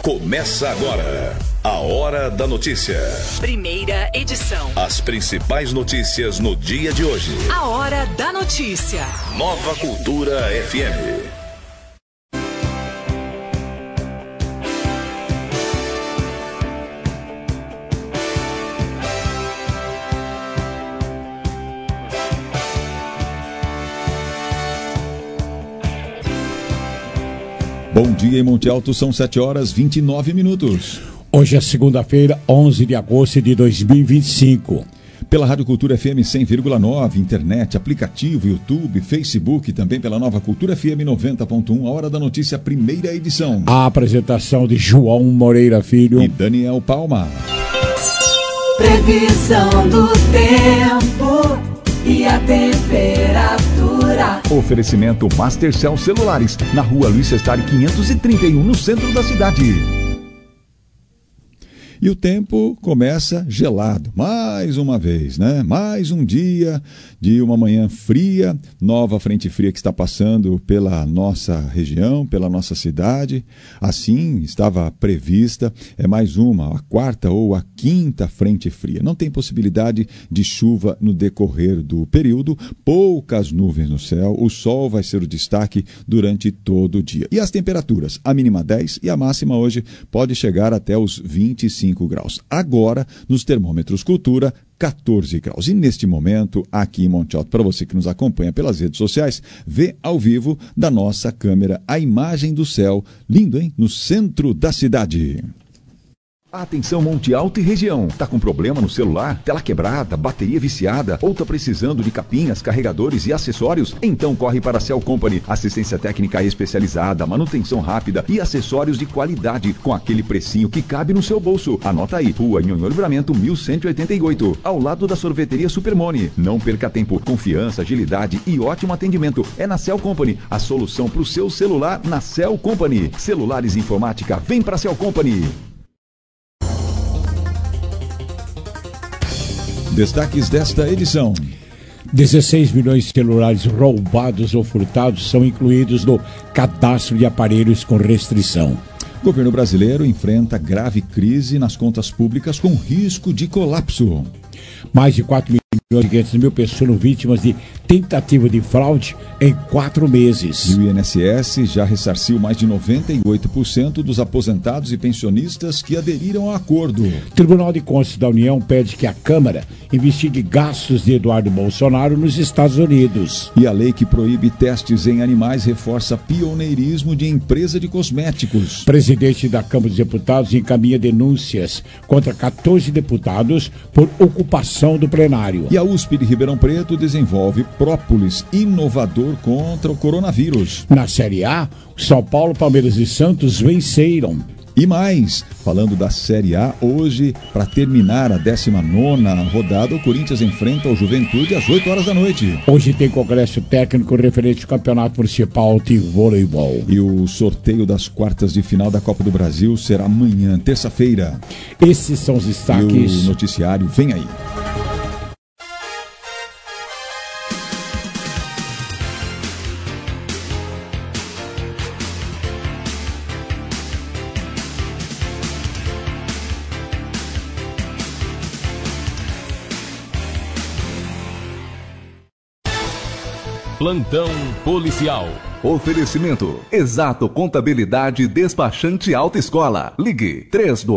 Começa agora a Hora da Notícia. Primeira edição. As principais notícias no dia de hoje. A Hora da Notícia. Nova Cultura FM. Bom dia em Monte Alto, são 7h29. Hoje é segunda-feira, 11 de agosto de 2025. Pela Rádio Cultura FM 100,9, internet, aplicativo, YouTube, Facebook, também pela Nova Cultura FM 90.1, a Hora da Notícia, primeira edição. A apresentação de João Moreira Filho e Daniel Palma. Previsão do tempo e a temperatura. Oferecimento Mastercell Celulares, na rua Luiz Sestari 531, no centro da cidade. E o tempo começa gelado, mais uma vez, né? Mais um dia de uma manhã fria, nova frente fria que está passando pela nossa região, pela nossa cidade. Assim estava prevista, é mais uma, a quarta ou a quinta frente fria. Não tem possibilidade de chuva no decorrer do período, poucas nuvens no céu, o sol vai ser o destaque durante todo o dia. E as temperaturas, a mínima 10 e a máxima hoje pode chegar até os 25 graus. Agora, nos termômetros Cultura, 14 graus. E neste momento, aqui em Monte Alto, para você que nos acompanha pelas redes sociais, vê ao vivo da nossa câmera a imagem do céu, lindo, hein? No centro da cidade. Atenção Monte Alto e região. Tá com problema no celular? Tela quebrada, bateria viciada? Ou tá precisando de capinhas, carregadores e acessórios? Então corre para a Cell Company. Assistência técnica especializada, manutenção rápida e acessórios de qualidade com aquele precinho que cabe no seu bolso. Anota aí, Rua Nhonhô Livramento 1188, ao lado da sorveteria Supermone. Não perca tempo, confiança, agilidade e ótimo atendimento. É na Cell Company, a solução para o seu celular na Cell Company. Celulares e informática, vem para a Cell Company. Destaques desta edição. 16 milhões de celulares roubados ou furtados são incluídos no cadastro de aparelhos com restrição. O governo brasileiro enfrenta grave crise nas contas públicas com risco de colapso. Mais de 4 milhões e 500 mil pessoas foram vítimas de tentativa de fraude em 4 meses. E o INSS já ressarciu mais de 98% dos aposentados e pensionistas que aderiram ao acordo. O Tribunal de Contas da União pede que a Câmara investigue gastos de Eduardo Bolsonaro nos Estados Unidos. E a lei que proíbe testes em animais reforça pioneirismo de empresa de cosméticos. O presidente da Câmara dos Deputados encaminha denúncias contra 14 deputados por ocupação do plenário. E a USP de Ribeirão Preto desenvolve própolis inovador contra o coronavírus. Na Série A, São Paulo, Palmeiras e Santos venceram. E mais, falando da Série A, hoje, para terminar a 19ª rodada, o Corinthians enfrenta o Juventude às 8 horas da noite. Hoje tem congresso técnico referente ao Campeonato Municipal de Voleibol. E o sorteio das quartas de final da Copa do Brasil será amanhã, terça-feira. Esses são os destaques. E o noticiário vem aí. Plantão policial. Oferecimento Exato Contabilidade Despachante Alta Escola. Ligue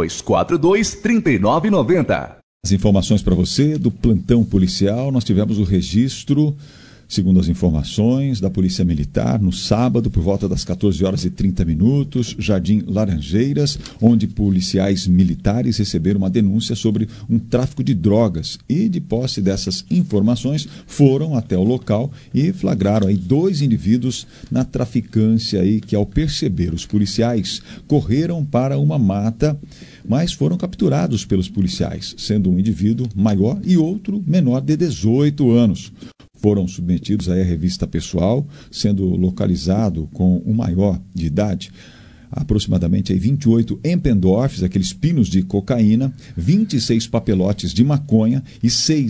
3242-3990. As informações para você do plantão policial. Nós tivemos o registro, segundo as informações da Polícia Militar, no sábado, por volta das 14 horas e 30 minutos, Jardim Laranjeiras, onde policiais militares receberam uma denúncia sobre um tráfico de drogas e, de posse dessas informações, foram até o local e flagraram aí 2 indivíduos na traficância aí, que, ao perceber os policiais, correram para uma mata, mas foram capturados pelos policiais, sendo um indivíduo maior e outro menor de 18 anos. Foram submetidos aí à revista pessoal, sendo localizado com o maior de idade, aproximadamente aí 28 Empendorfs, aqueles pinos de cocaína, 26 papelotes de maconha e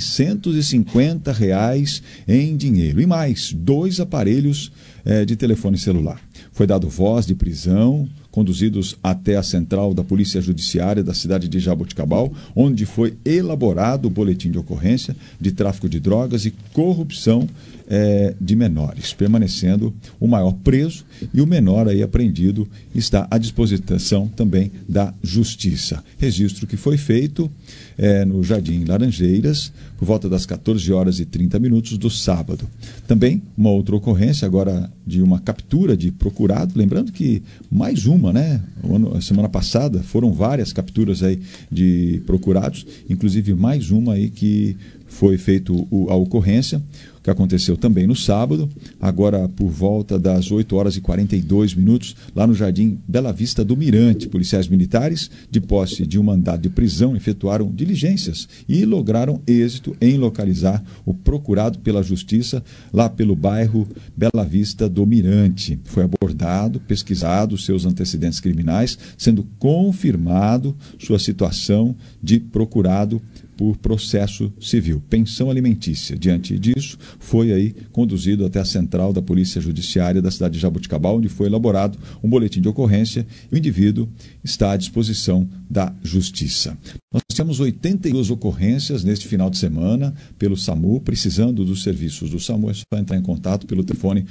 R$650 em dinheiro. E mais 2 aparelhos de telefone celular. Foi dado voz de prisão conduzidos até a central da Polícia Judiciária da cidade de Jaboticabal, onde foi elaborado o boletim de ocorrência de tráfico de drogas e corrupção de menores, permanecendo o maior preso e o menor aí apreendido está à disposição também da Justiça. Registro que foi feito no Jardim Laranjeiras por volta das 14h30 do sábado. Também uma outra ocorrência agora de uma captura de procurado, lembrando que mais uma, né? A semana passada foram várias capturas aí de procurados, inclusive mais uma aí que foi feito a ocorrência, que aconteceu também no sábado, agora por volta das 8h42, lá no Jardim Bela Vista do Mirante. Policiais militares, de posse de um mandado de prisão, efetuaram diligências e lograram êxito em localizar o procurado pela Justiça lá pelo bairro Bela Vista do Mirante. Foi abordado, pesquisado seus antecedentes criminais, sendo confirmado sua situação de procurado por processo civil, pensão alimentícia. Diante disso, foi aí conduzido até a central da Polícia Judiciária da cidade de Jaboticabal, onde foi elaborado um boletim de ocorrência e o indivíduo está à disposição da Justiça. Nós temos 82 ocorrências neste final de semana pelo SAMU. Precisando dos serviços do SAMU, é só entrar em contato pelo telefone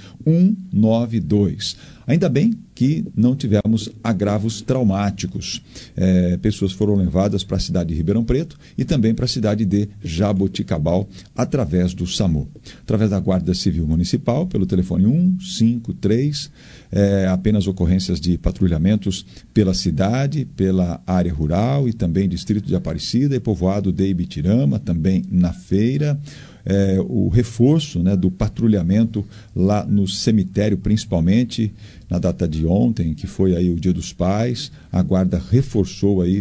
192. Ainda bem que não tivemos agravos traumáticos. Pessoas foram levadas para a cidade de Ribeirão Preto e também para a cidade de Jaboticabal através do SAMU. Através da Guarda Civil Municipal, pelo telefone 153, apenas ocorrências de patrulhamentos pela cidade, pela área rural e também distrito de Aparecida e povoado de Ibitirama, também na feira. O reforço, né, do patrulhamento lá no cemitério, principalmente na data de ontem, que foi aí o Dia dos Pais, a Guarda reforçou aí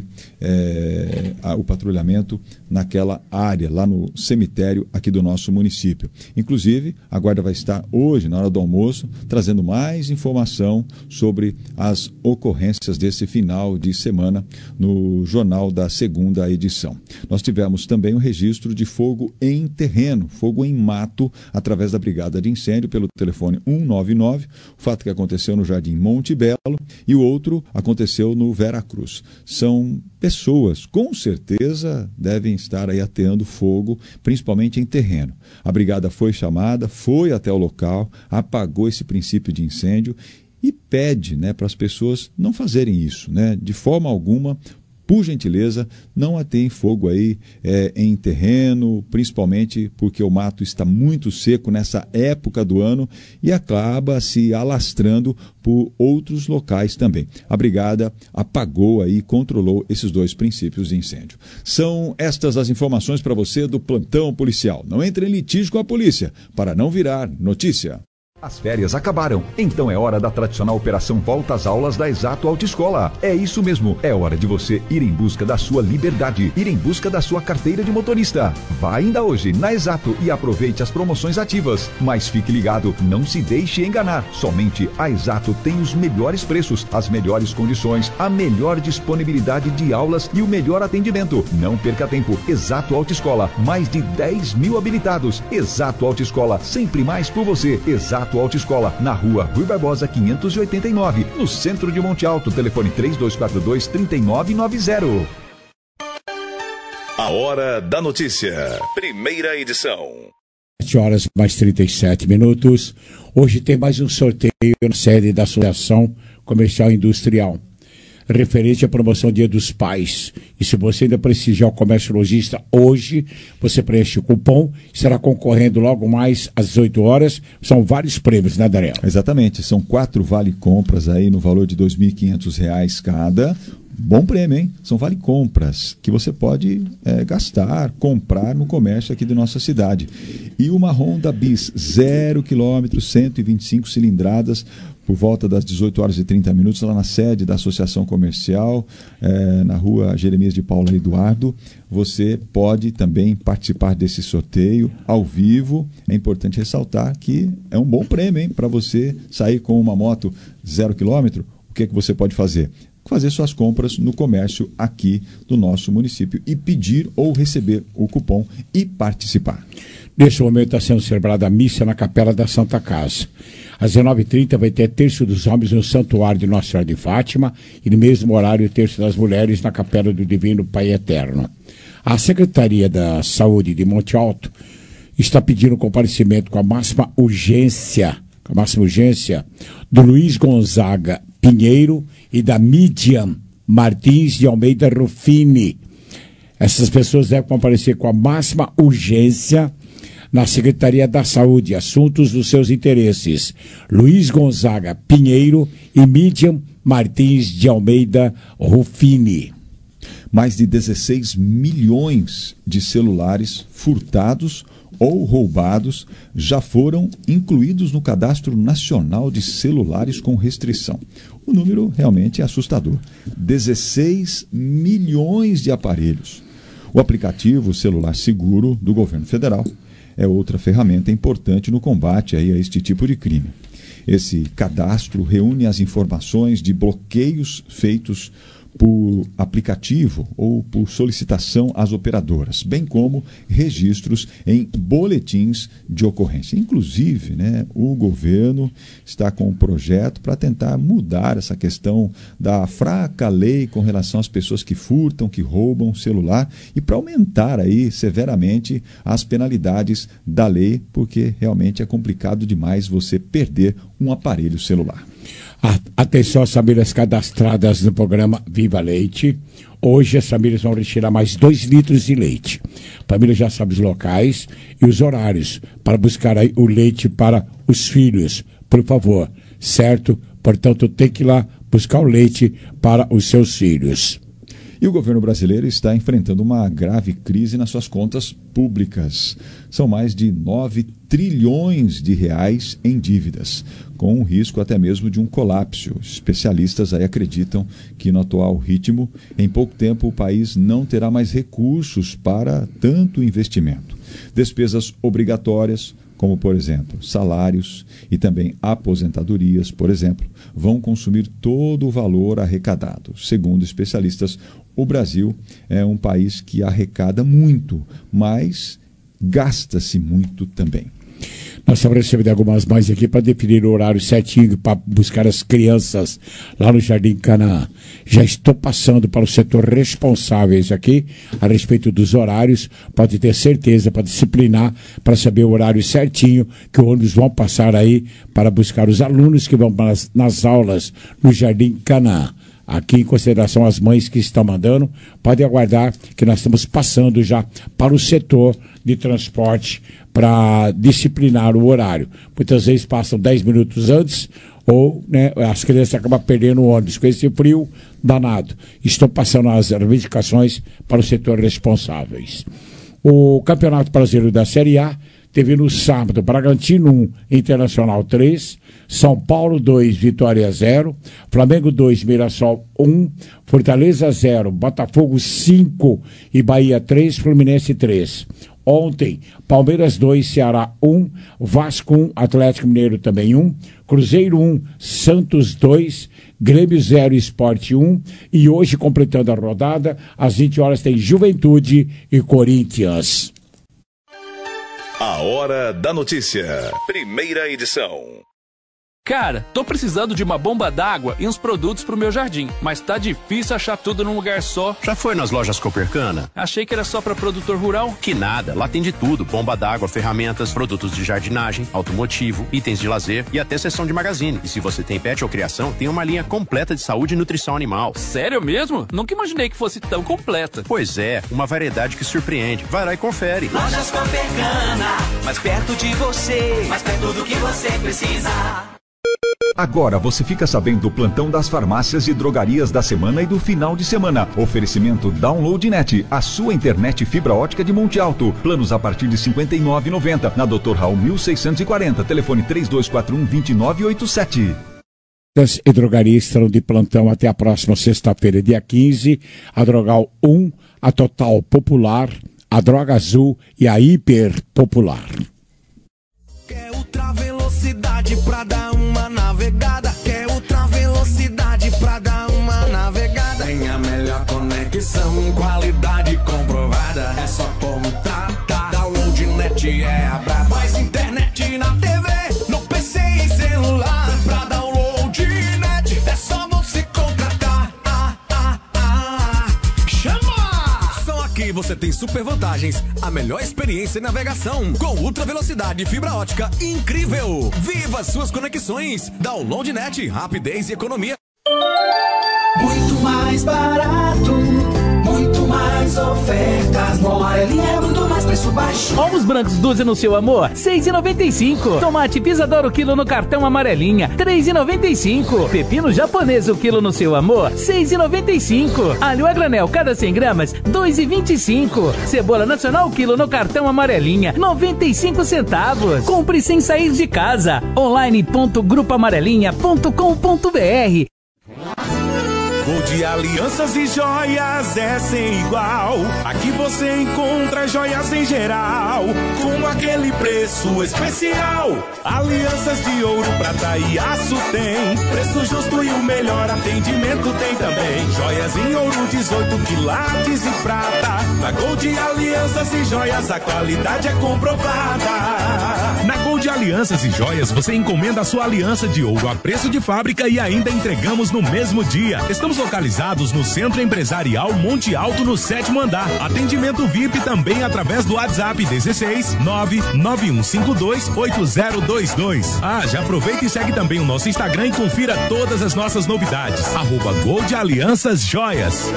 o patrulhamento naquela área, lá no cemitério aqui do nosso município. Inclusive, a Guarda vai estar hoje, na hora do almoço, trazendo mais informação sobre as ocorrências desse final de semana no jornal da segunda edição. Nós tivemos também o registro de fogo em terreno, fogo em mato, através da Brigada de Incêndio, pelo telefone 199, o fato que aconteceu no Jardim Monte Belo e o outro aconteceu no Vera Cruz. São pessoas, com certeza, devem estar aí ateando fogo, principalmente em terreno. A brigada foi chamada, foi até o local, apagou esse princípio de incêndio e pede, né, para as pessoas não fazerem isso, né, de forma alguma. Por gentileza, não ateiem fogo aí em terreno, principalmente porque o mato está muito seco nessa época do ano e acaba se alastrando por outros locais também. A brigada apagou aí, controlou esses dois princípios de incêndio. São estas as informações para você do plantão policial. Não entre em litígio com a polícia, para não virar notícia. As férias acabaram, então é hora da tradicional operação Volta às Aulas da Exato Autoescola. É isso mesmo, é hora de você ir em busca da sua liberdade, ir em busca da sua carteira de motorista. Vá ainda hoje na Exato e aproveite as promoções ativas. Mas fique ligado, não se deixe enganar. Somente a Exato tem os melhores preços, as melhores condições, a melhor disponibilidade de aulas e o melhor atendimento. Não perca tempo, Exato Autoescola, mais de 10 mil habilitados. Exato Autoescola, sempre mais por você. Exato Autoescola, na rua Rui Barbosa 589, no centro de Monte Alto, telefone 3242-3990. A Hora da Notícia, primeira edição. 7h37. Hoje tem mais um sorteio na sede da Associação Comercial e Industrial, referente à promoção Dia dos Pais. E se você ainda prestigiar o comércio lojista hoje, você preenche o cupom, estará concorrendo logo mais às 18 horas. São vários prêmios, né, Daniel? Exatamente, são 4 vale-compras aí no valor de R$ 2.500 cada. Bom prêmio, hein? São vale-compras que você pode gastar, comprar no comércio aqui da nossa cidade. E uma Honda Bis 0 km, 125 cilindradas, por volta das 18h30, lá na sede da Associação Comercial, na rua Jeremias de Paula Eduardo. Você pode também participar desse sorteio ao vivo. É importante ressaltar que é um bom prêmio, hein? Para você sair com uma moto 0 km, o que é que você pode fazer? Fazer suas compras no comércio aqui do nosso município e pedir ou receber o cupom e participar. Neste momento está sendo celebrada a missa na Capela da Santa Casa. Às 19h30 vai ter Terço dos Homens no Santuário de Nossa Senhora de Fátima e no mesmo horário Terço das Mulheres na Capela do Divino Pai Eterno. A Secretaria da Saúde de Monte Alto está pedindo comparecimento com a máxima urgência do Luiz Gonzaga Pinheiro e da Midian Martins de Almeida Rufini. Essas pessoas devem comparecer com a máxima urgência na Secretaria da Saúde, assuntos dos seus interesses. Luiz Gonzaga Pinheiro e Midian Martins de Almeida Rufini. Mais de 16 milhões de celulares furtados ou roubados já foram incluídos no Cadastro Nacional de Celulares com Restrição. O número realmente é assustador. 16 milhões de aparelhos. O aplicativo Celular Seguro do Governo Federal é outra ferramenta importante no combate a este tipo de crime. Esse cadastro reúne as informações de bloqueios feitos por aplicativo ou por solicitação às operadoras, bem como registros em boletins de ocorrência. Inclusive, o governo está com um projeto para tentar mudar essa questão da fraca lei com relação às pessoas que furtam, que roubam celular e para aumentar aí severamente as penalidades da lei, porque realmente é complicado demais você perder um aparelho celular. Atenção às famílias cadastradas no programa Viva Leite. Hoje as famílias vão retirar mais 2 litros de leite. A família já sabe os locais e os horários para buscar aí o leite para os filhos, por favor, certo? Portanto, tem que ir lá buscar o leite para os seus filhos. E o governo brasileiro está enfrentando uma grave crise nas suas contas públicas. São mais de 9 trilhões de reais em dívidas, com um risco até mesmo de um colapso. Especialistas aí acreditam que no atual ritmo, em pouco tempo o país não terá mais recursos para tanto investimento. Despesas obrigatórias, como, por exemplo, salários e também aposentadorias, por exemplo, vão consumir todo o valor arrecadado. Segundo especialistas, o Brasil é um país que arrecada muito, mas gasta-se muito também. Nós estamos recebendo algumas mães aqui para definir o horário certinho para buscar as crianças lá no Jardim Canaã. Já estou passando para o setor responsáveis aqui a respeito dos horários. Pode ter certeza, para disciplinar, para saber o horário certinho que os ônibus vão passar aí para buscar os alunos que vão nas aulas no Jardim Canaã. Aqui, em consideração às mães que estão mandando, pode aguardar que nós estamos passando já para o setor de transporte para disciplinar o horário. Muitas vezes passam 10 minutos antes ou as crianças acabam perdendo o ônibus com esse frio danado. Estou passando as reivindicações para o setor responsáveis. O Campeonato Brasileiro da Série A teve no sábado Bragantino 1, Internacional 3, São Paulo 2, Vitória 0, Flamengo 2, Mirassol 1, Fortaleza 0, Botafogo 5 e Bahia 3, Fluminense 3. Ontem, Palmeiras 2, Ceará 1, Vasco 1, Atlético Mineiro também 1, Cruzeiro 1, Santos 2, Grêmio 0, Sport 1 e hoje, completando a rodada, às 20 horas tem Juventude e Corinthians. A Hora da Notícia. Primeira edição. Cara, tô precisando de uma bomba d'água e uns produtos pro meu jardim, mas tá difícil achar tudo num lugar só. Já foi nas lojas Copercana? Achei que era só pra produtor rural. Que nada, lá tem de tudo: bomba d'água, ferramentas, produtos de jardinagem, automotivo, itens de lazer e até seção de magazine. E se você tem pet ou criação, tem uma linha completa de saúde e nutrição animal. Sério mesmo? Nunca imaginei que fosse tão completa. Pois é, uma variedade que surpreende. Vai lá e confere. Lojas Copercana, mais perto de você, mais perto do que você precisa. Agora você fica sabendo do plantão das farmácias e drogarias da semana e do final de semana. Oferecimento Download.net, a sua internet fibra ótica de Monte Alto. Planos a partir de R$ 59,90. Na Dr. Raul 1640, telefone 3241-2987. E drogarias estarão de plantão até a próxima sexta-feira, dia 15. A Drogal 1, a Total Popular, a Droga Azul e a Hiper Popular. Quer ultra velocidade pra dar uma navegada? Quer ultra velocidade pra dar uma navegada? Tem a melhor conexão, qualidade comprovada. É só contratar. Download.net é a braba. Mais internet na TV, no PC e celular. você tem super vantagens, a melhor experiência em navegação, com ultra velocidade e fibra ótica incrível. Viva suas conexões, download net, rapidez e economia. Muito mais barato, muito mais ofertas. No Amarelinha é muito mais preço baixo. Ovos brancos 12 no seu amor, 6,95. Tomate Pisadoro quilo no cartão Amarelinha, 3,95. Pepino japonês o quilo no seu amor, 6,95. Alho a granel cada 100 gramas, 2,25. Cebola nacional quilo no cartão Amarelinha, 95 centavos. Compre sem sair de casa. online.grupoamarelinha.com.br. Gold Alianças e Joias é sem igual. Aqui você encontra joias em geral, com aquele preço especial. Alianças de ouro, prata e aço tem, preço justo e o melhor atendimento tem também. Joias em ouro, 18 quilates e prata. Na Gold Alianças e Joias a qualidade é comprovada. Na Gold Alianças e Joias você encomenda a sua aliança de ouro a preço de fábrica e ainda entregamos no mesmo dia. Estamos localizados no Centro Empresarial Monte Alto, no 7º andar. Atendimento VIP também através do WhatsApp 16 99152 8022. Já aproveita e segue também o nosso Instagram e confira todas as nossas novidades. @Gold Alianças Joias.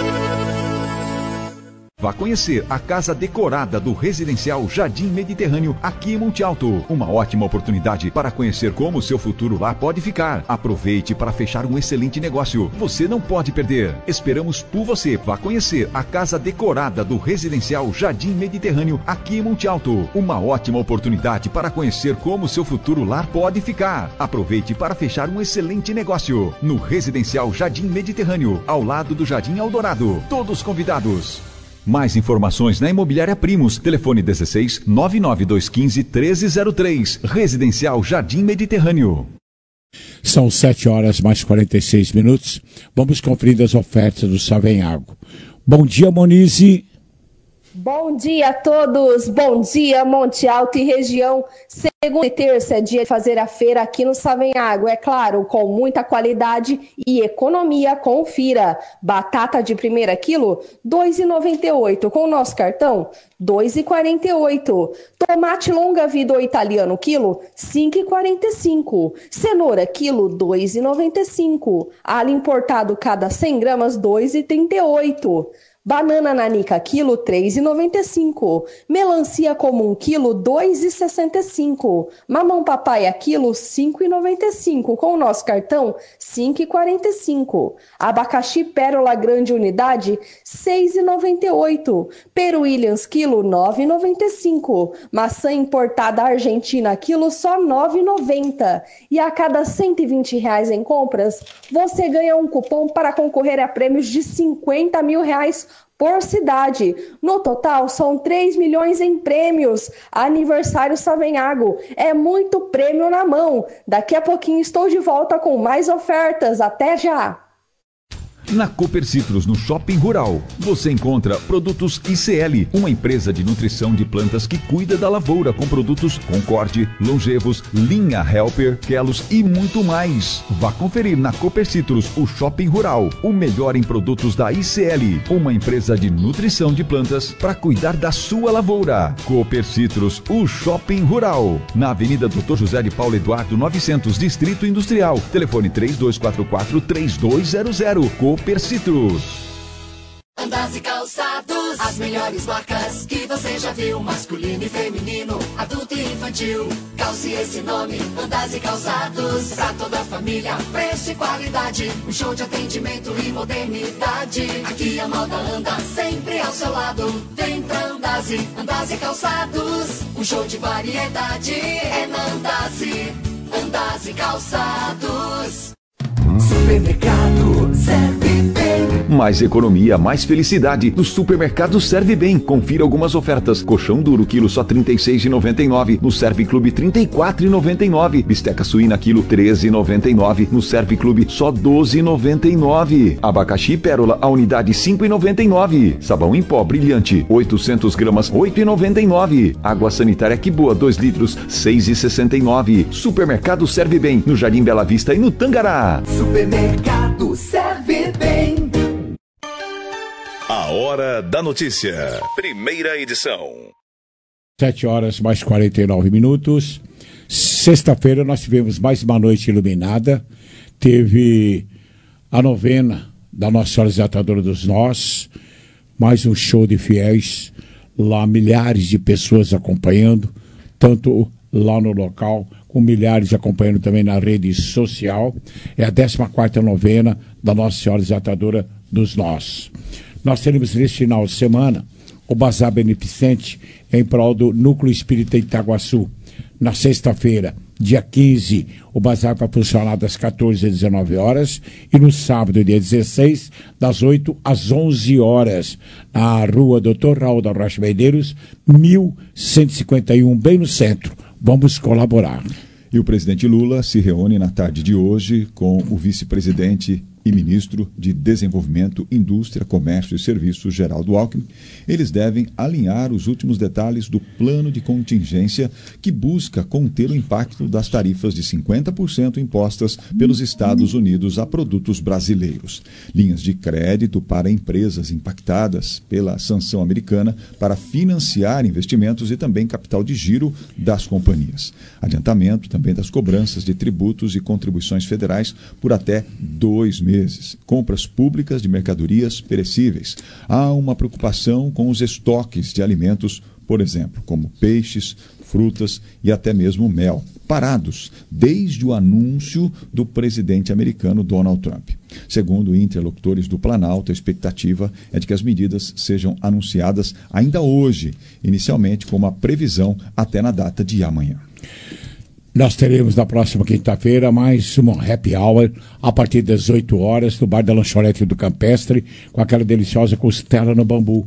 Vá conhecer a casa decorada do Residencial Jardim Mediterrâneo aqui em Monte Alto. Uma ótima oportunidade para conhecer como o seu futuro lá pode ficar. Aproveite para fechar um excelente negócio. Você não pode perder. Esperamos por você. Vá conhecer a casa decorada do Residencial Jardim Mediterrâneo aqui em Monte Alto. Uma ótima oportunidade para conhecer como o seu futuro lar pode ficar. Aproveite para fechar um excelente negócio. No Residencial Jardim Mediterrâneo, ao lado do Jardim Eldorado. Todos convidados. Mais informações na Imobiliária Primos. Telefone 16 99215 1303. Residencial Jardim Mediterrâneo. São 7h mais 46. Vamos conferir as ofertas do Savenhago. Bom dia, Monize. Bom dia a todos, bom dia Monte Alto e região. Segunda e terça é dia de fazer a feira aqui no Savenhago, é claro, com muita qualidade e economia. Confira. Batata de primeira quilo, R$ 2,98. Com o nosso cartão, R$ 2,48. Tomate longa vida ou italiano quilo, R$ 5,45. Cenoura quilo, R$ 2,95. Alho importado cada 100 gramas, R$ 2,38. Banana nanica quilo, R$ 3,95. Melancia comum quilo, R$ 2,65. Mamão papaya quilo, R$ 5,95. Com o nosso cartão, R$ 5,45. Abacaxi pérola grande unidade, R$ 6,98. Peru Williams quilo, R$ 9,95. Maçã importada argentina quilo, só R$ 9,90. E a cada R$ 120 em compras, você ganha um cupom para concorrer a prêmios de R$ 50 mil por cidade. No total, são 3 milhões em prêmios. Aniversário Savenhago. É muito prêmio na mão. Daqui a pouquinho estou de volta com mais ofertas. Até já! Na Cooper Citrus, no Shopping Rural, você encontra produtos ICL, uma empresa de nutrição de plantas que cuida da lavoura com produtos Concorde, Longevos, Linha Helper, Kelos e muito mais. Vá conferir na Cooper Citrus, o Shopping Rural, o melhor em produtos da ICL, uma empresa de nutrição de plantas para cuidar da sua lavoura. Cooper Citrus, o Shopping Rural, na Avenida Dr. José de Paulo Eduardo 900, Distrito Industrial. Telefone 3244-3200. Cooper Citrus. Andas e calçados, as melhores marcas que você já viu, masculino e feminino, adulto e infantil. Calce esse nome, Andas e Calçados, pra toda a família, preço e qualidade, um show de atendimento e modernidade. Aqui a moda anda sempre ao seu lado, vem pra Andas e Calçados, um show de variedade é na Andas e Calçados. Supermercado Serve Bem. Mais economia, mais felicidade. No Supermercado Serve Bem. Confira algumas ofertas. Colchão duro, quilo só R$ 36,99. No Serve Clube, R$ 34,99. Bisteca suína, quilo R$ 13,99. No Serve Clube, só R$ 12,99. Abacaxi pérola, a unidade R$ 5,99. Sabão em pó brilhante, 800 gramas, R$ 8,99. Água sanitária Que Boa, 2 litros, R$ 6,69. Supermercado Serve Bem, no Jardim Bela Vista e no Tangará. Supermercado Serve Bem. A Hora da Notícia. Primeira edição. 7h mais 49. Sexta-feira nós tivemos mais uma noite iluminada. Teve a novena da Nossa Senhora Exaltadora dos Nós. Mais um show de fiéis. Lá milhares de pessoas acompanhando. Tanto lá no local, com milhares acompanhando também na rede social. É a 14ª novena da Nossa Senhora Exaltadora dos Nós. Nós teremos neste final de semana o Bazar Beneficente em prol do Núcleo Espírita Itaguaçu. Na sexta-feira, dia 15, o bazar vai funcionar das 14 às 19 horas e no sábado, dia 16, das 8 às 11 horas, na rua Dr. Raul da Rocha Medeiros, 1151, bem no centro. Vamos colaborar. E o presidente Lula se reúne na tarde de hoje com o vice-presidente e ministro de Desenvolvimento, Indústria, Comércio e Serviços, Geraldo Alckmin. Eles devem alinhar os últimos detalhes do plano de contingência que busca conter o impacto das tarifas de 50% impostas pelos Estados Unidos a produtos brasileiros. Linhas de crédito para empresas impactadas pela sanção americana para financiar investimentos e também capital de giro das companhias. Adiantamento também das cobranças de tributos e contribuições federais por até 2 meses. Compras públicas de mercadorias perecíveis. Há uma preocupação com os estoques de alimentos, por exemplo, como peixes, frutas e até mesmo mel, parados desde o anúncio do presidente americano Donald Trump. Segundo interlocutores do Planalto, a expectativa é de que as medidas sejam anunciadas ainda hoje, inicialmente com uma previsão até na data de amanhã. Nós teremos na próxima quinta-feira mais uma happy hour a partir das 8 horas no bar da Lanchonete do Campestre com aquela deliciosa costela no bambu.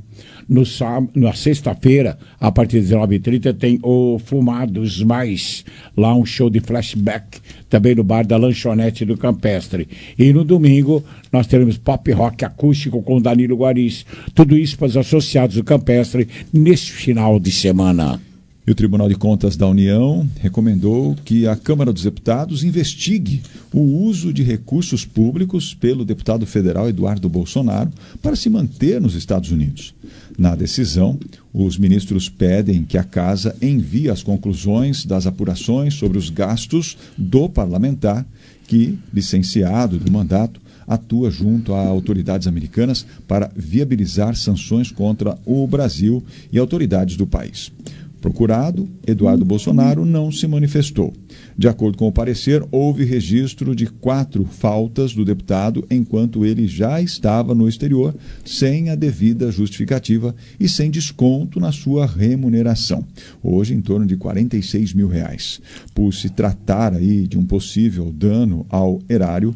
Na sexta-feira, a partir das 19h30, tem o Fumados Mais, lá um show de flashback, também no bar da Lanchonete do Campestre. E no domingo, nós teremos pop rock acústico com Danilo Guariz. Tudo isso para os associados do Campestre neste final de semana. E o Tribunal de Contas da União recomendou que a Câmara dos Deputados investigue o uso de recursos públicos pelo deputado federal Eduardo Bolsonaro para se manter nos Estados Unidos. Na decisão, os ministros pedem que a Casa envie as conclusões das apurações sobre os gastos do parlamentar que, licenciado do mandato, atua junto a autoridades americanas para viabilizar sanções contra o Brasil e autoridades do país. Procurado, Eduardo Bolsonaro não se manifestou. De acordo com o parecer, houve registro de 4 faltas do deputado enquanto ele já estava no exterior, sem a devida justificativa e sem desconto na sua remuneração. Hoje, em torno de R$46 mil. Por se tratar aí de um possível dano ao erário,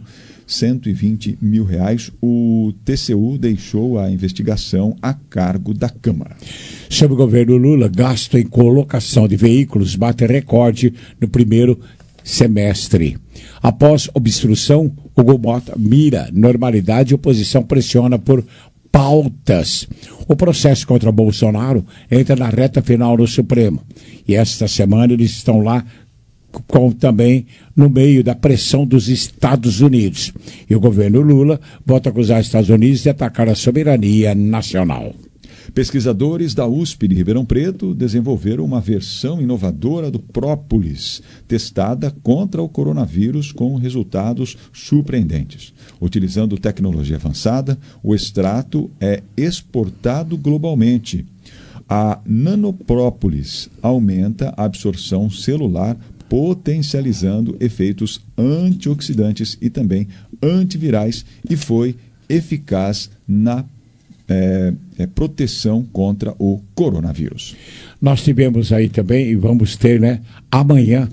R$120 mil, o TCU deixou a investigação a cargo da Câmara. Sobre o governo Lula, gasto em colocação de veículos bate recorde no primeiro semestre. Após obstrução, Hugo Mota mira normalidade e oposição pressiona por pautas. O processo contra Bolsonaro entra na reta final no Supremo. E esta semana eles estão lá também no meio da pressão dos Estados Unidos. E o governo Lula volta a acusar os Estados Unidos de atacar a soberania nacional. Pesquisadores da USP de Ribeirão Preto desenvolveram uma versão inovadora do própolis, testada contra o coronavírus com resultados surpreendentes. Utilizando tecnologia avançada, o extrato é exportado globalmente. A nanoprópolis aumenta a absorção celular, potencializando efeitos antioxidantes e também antivirais e foi eficaz na proteção contra o coronavírus. Nós tivemos aí também, e vamos ter, amanhã,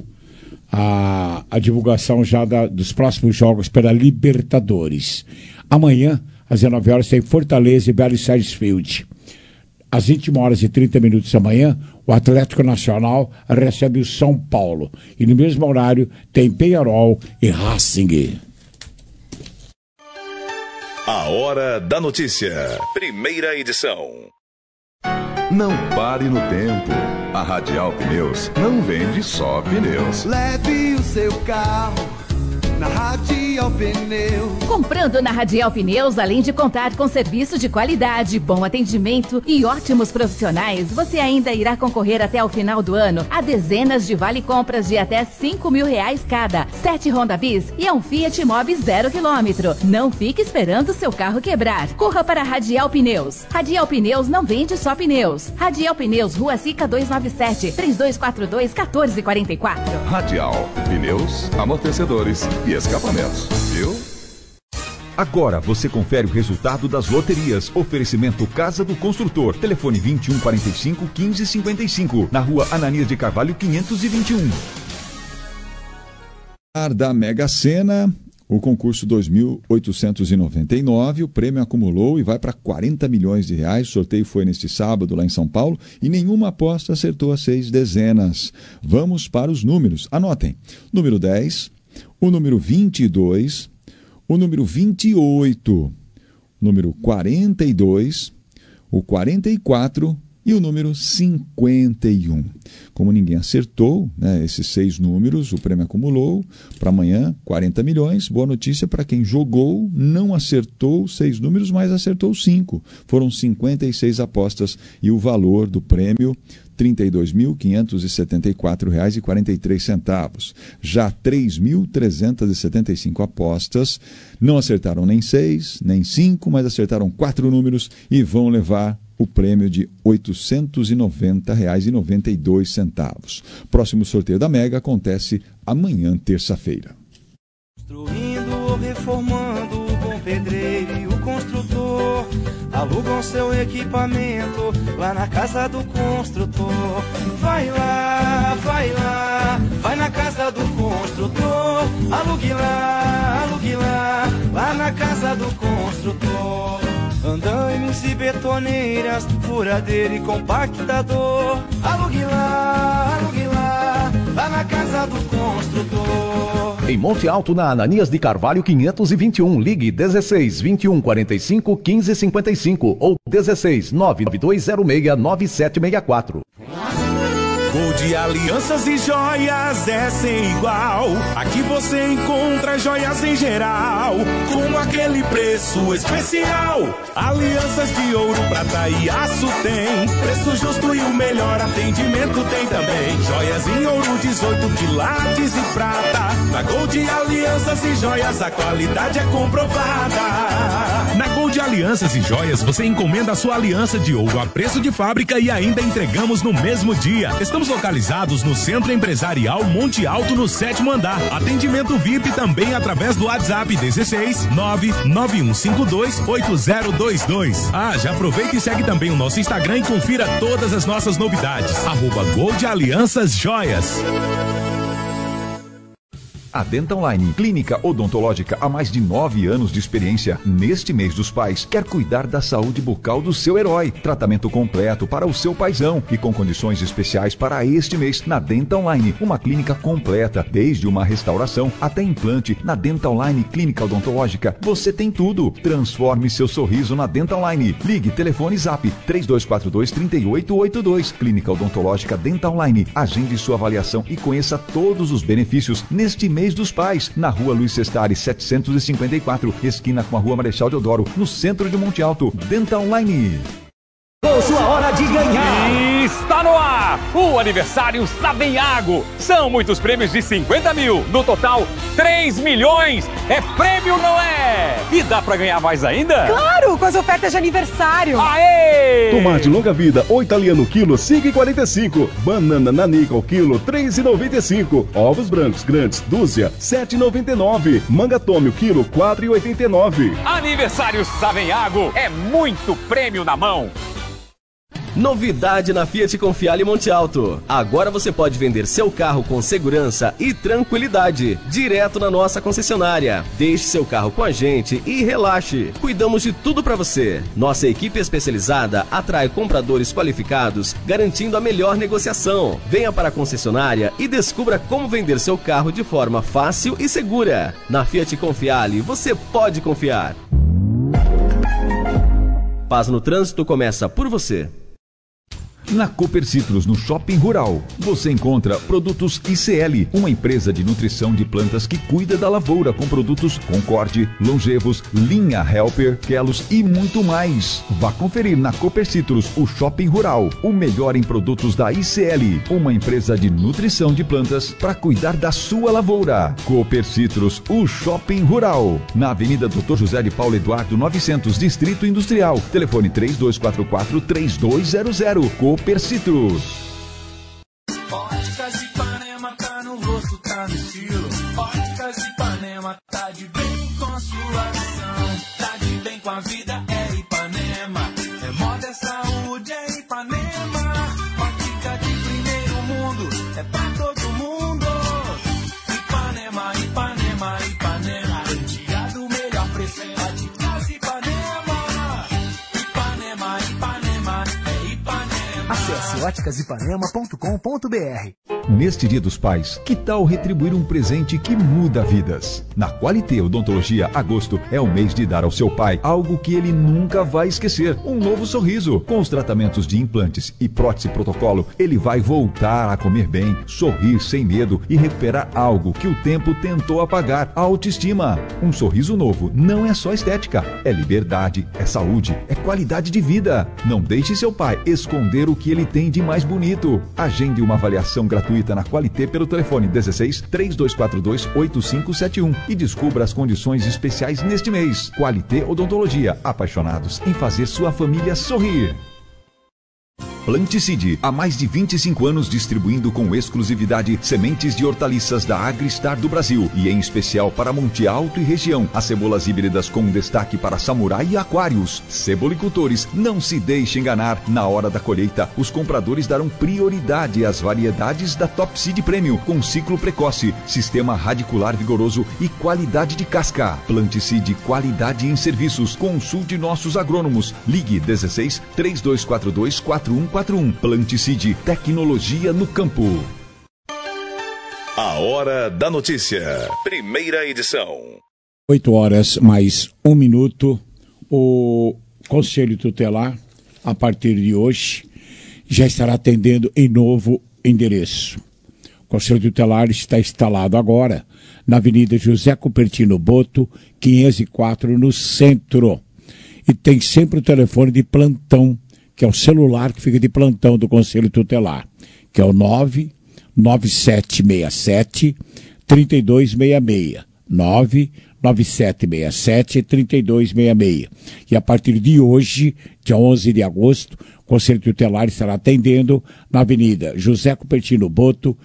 a divulgação já dos próximos jogos pela Libertadores. Amanhã, às 19 horas, tem Fortaleza e Vélez Sarsfield. Às 21h30 da manhã, o Atlético Nacional recebe o São Paulo. E no mesmo horário tem Peñarol e Racing. A Hora da Notícia. Primeira edição. Não pare no tempo. A Radial Pneus não vende só pneus. Leve o seu carro na Radial. Radial Pneus. Comprando na Radial Pneus, além de contar com serviço de qualidade, bom atendimento e ótimos profissionais, você ainda irá concorrer até o final do ano a dezenas de vale-compras de até R$5.000 cada, 7 Honda Bis e um Fiat Mobi 0 km. Não fique esperando seu carro quebrar. Corra para a Radial Pneus. Radial Pneus não vende só pneus. Radial Pneus, Rua Sica 297, 3242-1444. Radial Pneus, amortecedores e escapamentos, viu? Agora você confere o resultado das loterias. Oferecimento Casa do Construtor. Telefone 2145-1555. Na Rua Ananias de Carvalho 521. Da Mega Sena, o concurso 2.899, o prêmio acumulou e vai para 40 milhões de reais. O sorteio foi neste sábado lá em São Paulo e nenhuma aposta acertou as 6 dezenas. Vamos para os números. Anotem. Número 10, o número 22, o número 28, o número 42, o 44 e o número 51. Como ninguém acertou, né, esses 6 números, o prêmio acumulou para amanhã 40 milhões. Boa notícia para quem jogou, não acertou 6 números, mas acertou 5. Foram 56 apostas e o valor do prêmio R$ 32.574,43. Já 3.375 apostas não acertaram nem 6, nem 5, mas acertaram 4 números e vão levar o prêmio de R$ 890,92. Próximo sorteio da Mega acontece amanhã, terça-feira. Construindo ou reformando, o bom pedreiro e o construtor alugam seu equipamento lá na casa do construtor. Vai lá, vai na casa do construtor. Alugue lá, lá na casa do construtor. Andaimes e betoneiras, furadeira e compactador. Alugue lá, lá na casa do construtor. Em Monte Alto, na Ananias de Carvalho 521, ligue 16 21 45 15 55 ou 16 99206 9764. Gold Alianças e Joias é sem igual. Aqui você encontra joias em geral, com aquele preço especial. Alianças de ouro, prata e aço tem preço justo e o melhor atendimento tem também. Joias em ouro, 18 quilates e prata. Na Gold Alianças e Joias a qualidade é comprovada. Na Gold Alianças e Joias você encomenda a sua aliança de ouro a preço de fábrica e ainda entregamos no mesmo dia. Estamos localizados no Centro Empresarial Monte Alto, no 7º andar. Atendimento VIP também através do WhatsApp 16 99152 8022. Já aproveita e segue também o nosso Instagram e confira todas as nossas novidades. @Gold Alianças Joias. A Dental Line, clínica odontológica há mais de 9 anos de experiência. Neste mês dos pais, quer cuidar da saúde bucal do seu herói. Tratamento completo para o seu paizão e com condições especiais para este mês. Na Dental Line, uma clínica completa, desde uma restauração até implante. Na Dental Line Clínica Odontológica, você tem tudo. Transforme seu sorriso na Dental Line. Ligue, telefone Zap 3242-3882. Clínica Odontológica Dental Line. Agende sua avaliação e conheça todos os benefícios neste mês dos pais, na Rua Luiz Sestari 754, esquina com a Rua Marechal Deodoro, no centro de Monte Alto. Dental Line. Chegou sua hora de ganhar! Está no ar! O aniversário Savenhago! São muitos prêmios de 50 mil, no total 3 milhões! É prêmio, não é? E dá pra ganhar mais ainda? Claro, com as ofertas de aniversário! Aê! Tomate longa vida, 8 italiano quilo, 5,45. Banana nanica quilo, 3,95. Ovos brancos grandes, dúzia, 7,99. Manga tome quilo, 4,89. Aniversário Savenhago é muito prêmio na mão! Novidade na Fiat Confiale Monte Alto. Agora você pode vender seu carro com segurança e tranquilidade, direto na nossa concessionária. Deixe seu carro com a gente e relaxe. Cuidamos de tudo para você. Nossa equipe especializada atrai compradores qualificados, garantindo a melhor negociação. Venha para a concessionária e descubra como vender seu carro de forma fácil e segura. Na Fiat Confiale, você pode confiar. Paz no trânsito começa por você. Na Cooper Citrus, no Shopping Rural, você encontra produtos ICL, uma empresa de nutrição de plantas que cuida da lavoura com produtos Concorde, Longevos, Linha Helper, Kelos e muito mais. Vá conferir na Cooper Citrus, o Shopping Rural, o melhor em produtos da ICL, uma empresa de nutrição de plantas para cuidar da sua lavoura. Cooper Citrus, o Shopping Rural, na Avenida Dr. José de Paulo Eduardo 900, Distrito Industrial. Telefone 3244-3200. Cooper Citrus. Óticas Ipanema tá no rosto, tá no estilo. Óticas Ipanema tá de bem com a sua visão. Tá de bem com a vida, é Ipanema. É moda, é saúde, é Ipanema. Ótica de primeiro mundo, é pra todo mundo. Ipanema, Ipanema, Ipanema. Garantia do melhor preço, é Óticas Ipanema. Ipanema, Ipanema, é Ipanema. Acesse óticasipanema.com.br. Neste Dia dos Pais, que tal retribuir um presente que muda vidas? Na Qualité Odontologia, agosto é o mês de dar ao seu pai algo que ele nunca vai esquecer: um novo sorriso. Com os tratamentos de implantes e prótese protocolo, ele vai voltar a comer bem, sorrir sem medo e recuperar algo que o tempo tentou apagar: a autoestima. Um sorriso novo não é só estética, é liberdade, é saúde, é qualidade de vida. Não deixe seu pai esconder o que ele tem de mais bonito. Agende uma avaliação gratuita na Qualité pelo telefone 16-3242-8571 e descubra as condições especiais neste mês. Qualité Odontologia, apaixonados em fazer sua família sorrir. Planticide, há mais de 25 anos distribuindo com exclusividade sementes de hortaliças da Agristar do Brasil e em especial para Monte Alto e região. As cebolas híbridas com destaque para Samurai e Aquários. Cebolicultores, não se deixe enganar. Na hora da colheita, os compradores darão prioridade às variedades da Top Seed Premium com ciclo precoce, sistema radicular vigoroso e qualidade de casca. Planticide, qualidade em serviços. Consulte nossos agrônomos. Ligue 16-3242-4141. Planticide, tecnologia no campo. A Hora da Notícia, primeira edição. 8h mais 1 minuto. O Conselho Tutelar, a partir de hoje, já estará atendendo em novo endereço. O Conselho Tutelar está instalado agora na Avenida José Cupertino Boto, 504, no centro. E tem sempre o telefone de plantão, que é o celular que fica de plantão do Conselho Tutelar, que é o 99767-3266. 99767-3266. E a partir de hoje, dia 11 de agosto, o Conselho Tutelar estará atendendo na Avenida José Cupertino Boto,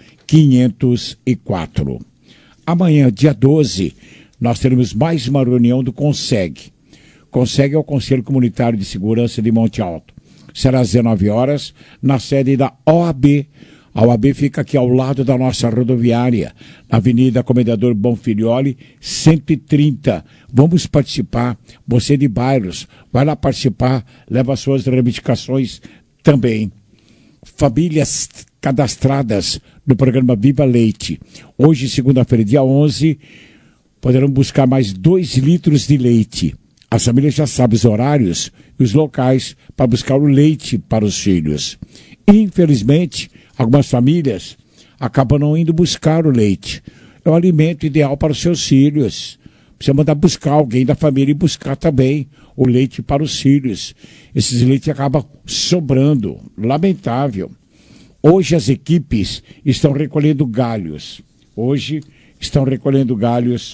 504. Amanhã, dia 12, nós teremos mais uma reunião do CONSEG. CONSEG é o Conselho Comunitário de Segurança de Monte Alto. Será às 19 horas, na sede da OAB. A OAB fica aqui ao lado da nossa rodoviária, na Avenida Comendador Bonfilioli, 130. Vamos participar. Você de bairros, vai lá participar, leva suas reivindicações também. Famílias cadastradas no programa Viva Leite. Hoje, segunda-feira, dia 11, poderão buscar mais 2 litros de leite. As famílias já sabem os horários e os locais para buscar o leite para os filhos. Infelizmente, algumas famílias acabam não indo buscar o leite. É o alimento ideal para os seus filhos. Precisa mandar buscar alguém da família e buscar também o leite para os filhos. Esses leites acabam sobrando. Lamentável. Hoje as equipes estão recolhendo galhos. Hoje estão recolhendo galhos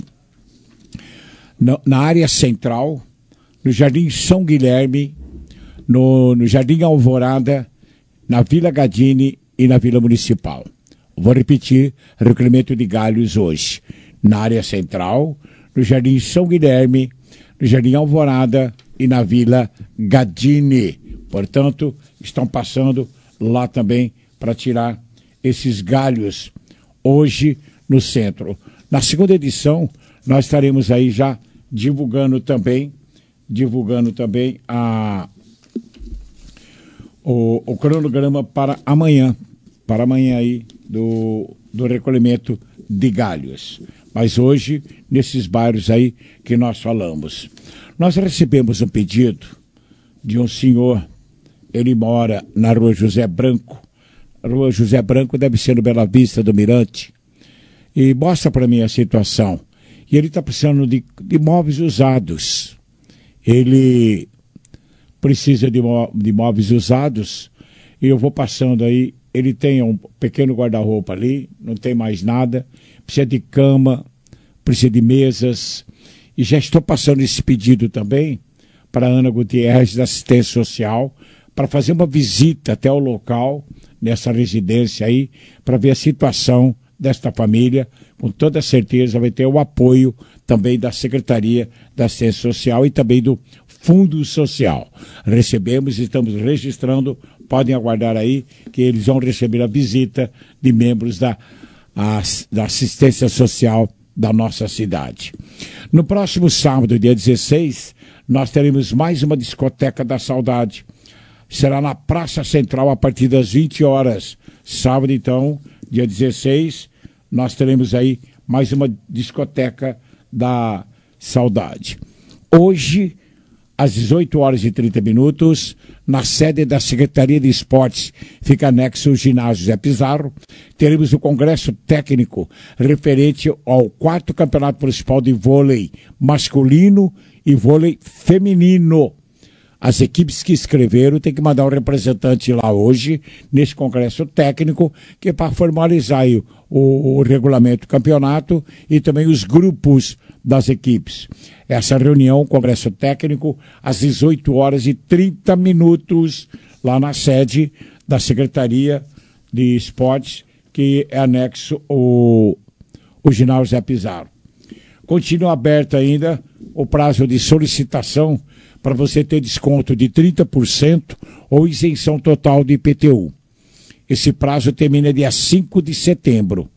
na área central, no Jardim São Guilherme, no Jardim Alvorada, na Vila Gadini e na Vila Municipal. Vou repetir, recolhimento de galhos hoje. Na área central, no Jardim São Guilherme, no Jardim Alvorada e na Vila Gadini. Portanto, estão passando lá também para tirar esses galhos hoje no centro. Na segunda edição, nós estaremos aí já divulgando também o cronograma para amanhã aí do recolhimento de galhos. Mas hoje, nesses bairros aí que nós falamos. Nós recebemos um pedido de um senhor ele mora na Rua José Branco. A Rua José Branco deve ser no Bela Vista do Mirante. E mostra para mim a situação. E ele está precisando de móveis usados. Ele precisa de móveis usados. E eu vou passando aí. Ele tem um pequeno guarda-roupa ali, não tem mais nada. Precisa de cama, precisa de mesas. E já estou passando esse pedido também para a Ana Gutierrez, da Assistência Social, para fazer uma visita até o local, nessa residência aí, para ver a situação desta família. Com toda certeza vai ter o apoio também da Secretaria da Assistência Social e também do Fundo Social. Recebemos, estamos registrando, podem aguardar aí que eles vão receber a visita de membros da Assistência Social da nossa cidade. No próximo sábado, dia 16, nós teremos mais uma discoteca da saudade. Será na Praça Central a partir das 20 horas. Sábado, então, dia 16, nós teremos aí mais uma discoteca da saudade. Hoje, às 18 horas e 30 minutos, na sede da Secretaria de Esportes, fica anexo o ginásio Zé Pizarro, teremos o congresso técnico referente ao 4º Campeonato Municipal de Vôlei Masculino e Vôlei Feminino. As equipes que escreveram têm que mandar um representante lá hoje, nesse congresso técnico, que é para formalizar aí o regulamento do campeonato e também os grupos das equipes. Essa reunião, o congresso técnico, às 18 horas e 30 minutos, lá na sede da Secretaria de Esportes, que é anexo o ginásio Zé Pizarro. Continua aberto ainda o prazo de solicitação para você ter desconto de 30% ou isenção total de IPTU. Esse prazo termina dia 5 de setembro.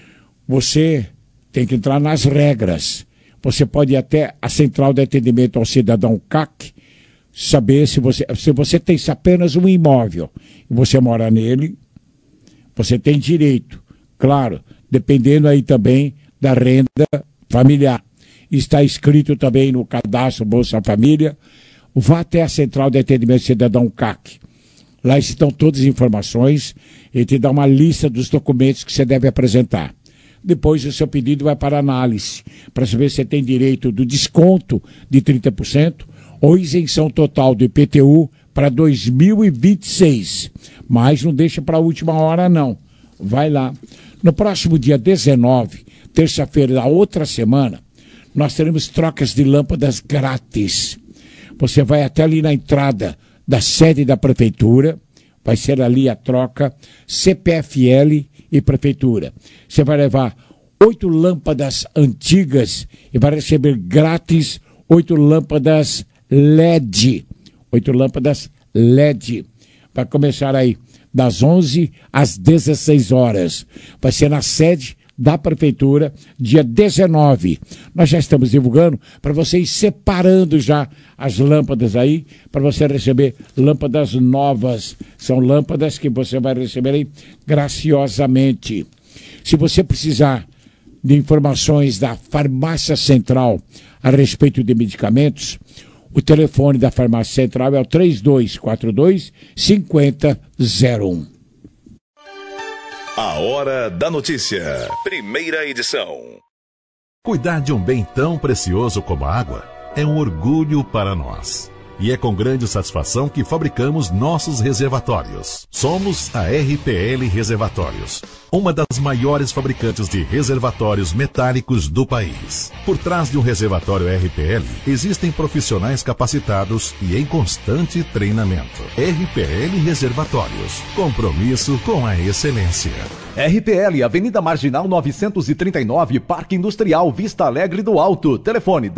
Você tem que entrar nas regras. Você pode ir até a Central de Atendimento ao Cidadão CAC, saber se você tem apenas um imóvel e você mora nele, você tem direito, claro, dependendo aí também da renda familiar. Está escrito também no cadastro Bolsa Família. Vá até a Central de Atendimento Cidadão CAC. Lá estão todas as informações e te dá uma lista dos documentos que você deve apresentar. Depois o seu pedido vai para análise, para saber se você tem direito do desconto de 30% ou isenção total do IPTU para 2026. Mas não deixa para a última hora, não. Vai lá. No próximo dia 19, terça-feira da outra semana, nós teremos trocas de lâmpadas grátis. Você vai até ali na entrada da sede da prefeitura, vai ser ali a troca, CPFL e prefeitura. Você vai levar 8 lâmpadas antigas e vai receber grátis 8 lâmpadas LED. 8 lâmpadas LED. Vai começar aí das 11 às 16 horas. Vai ser na sede da prefeitura, dia 19. Nós já estamos divulgando para você ir separando já as lâmpadas aí, para você receber lâmpadas novas. São lâmpadas que você vai receber aí graciosamente. Se você precisar de informações da Farmácia Central a respeito de medicamentos, o telefone da Farmácia Central é o 3242-5001. A Hora da Notícia. Primeira edição. Cuidar de um bem tão precioso como a água é um orgulho para nós. E é com grande satisfação que fabricamos nossos reservatórios. Somos a RPL Reservatórios, uma das maiores fabricantes de reservatórios metálicos do país. Por trás de um reservatório RPL, existem profissionais capacitados e em constante treinamento. RPL Reservatórios, compromisso com a excelência. RPL, Avenida Marginal 939, Parque Industrial Vista Alegre do Alto. Telefone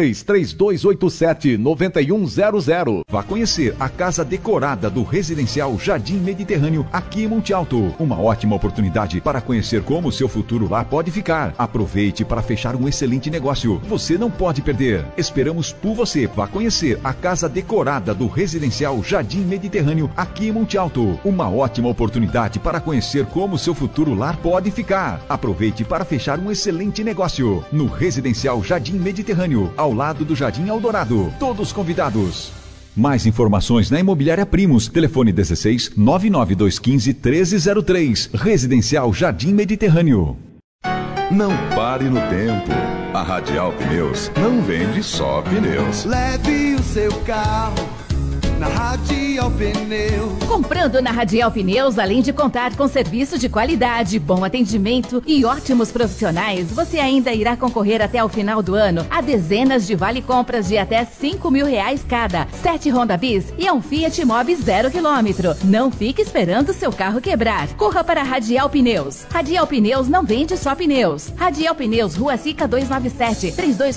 16-3287-9100. Vá conhecer a casa decorada do Residencial Jardim Mediterrâneo, aqui em Monte Alto. Uma ótima oportunidade para conhecer como o seu futuro lá pode ficar. Aproveite para fechar um excelente negócio. Você não pode perder. Esperamos por você. Vá conhecer a casa decorada do Residencial Jardim Mediterrâneo, aqui em Monte Alto. Uma ótima oportunidade para conhecer como o seu futuro lar pode ficar. Aproveite para fechar um excelente negócio no Residencial Jardim Mediterrâneo, ao lado do Jardim Eldorado. Todos convidados. Mais informações na Imobiliária Primos. Telefone 16 99215 1303. Residencial Jardim Mediterrâneo. Não pare no tempo. A Radial Pneus não vende só pneus. Leve o seu carro na Radial Pneus. Comprando na Radial Pneus, além de contar com serviço de qualidade, bom atendimento e ótimos profissionais, você ainda irá concorrer até o final do ano a dezenas de vale-compras de até R$5.000 cada, 7 Honda Bis e um Fiat Mobi 0 km. Não fique esperando seu carro quebrar. Corra para a Radial Pneus. Radial Pneus não vende só pneus. Radial Pneus, Rua Sica 297,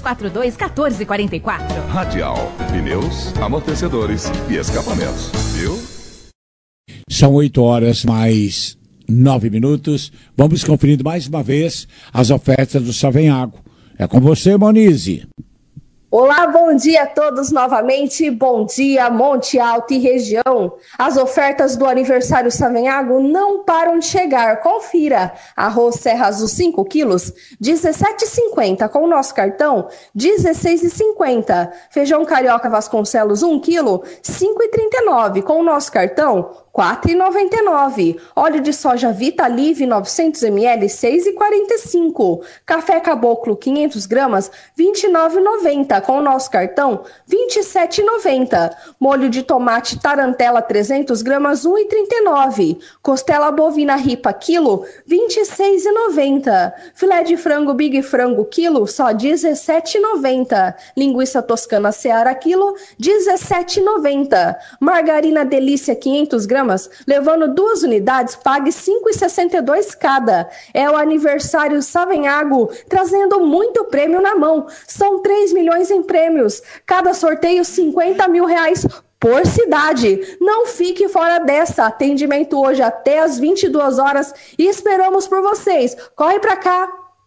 3242-1444. Radial Pneus, amortecedores e escapamentos, viu? São 8 horas mais 9 minutos. Vamos conferindo mais uma vez as ofertas do Savenhago. É com você, Monize. Olá, bom dia a todos novamente, bom dia Monte Alto e região. As ofertas do aniversário Savenhago não param de chegar, confira. Arroz Serra Azul 5 quilos, R$17,50, com o nosso cartão, R$16,50. Feijão Carioca Vasconcelos 1 quilo, R$5,39, com o nosso cartão, R$4,99. Óleo de soja Vita Live 900 ml, R$6,45. Café Caboclo 500 gramas, R$29,90. Com o nosso cartão, R$27,90. Molho de tomate Tarantela 300 gramas, R$1,39. Costela bovina ripa quilo, R$26,90. Filé de frango Big Frango quilo, só R$17,90. Linguiça toscana Seara quilo, R$17,90. Margarina Delícia 500 gramas, levando 2 unidades, pague R$5,62 cada. É o aniversário Savenhago, trazendo muito prêmio na mão. São 3 milhões em prêmios. Cada sorteio R$50 mil por cidade. Não fique fora dessa. Atendimento hoje até às 22 horas e esperamos por vocês. Corre pra cá.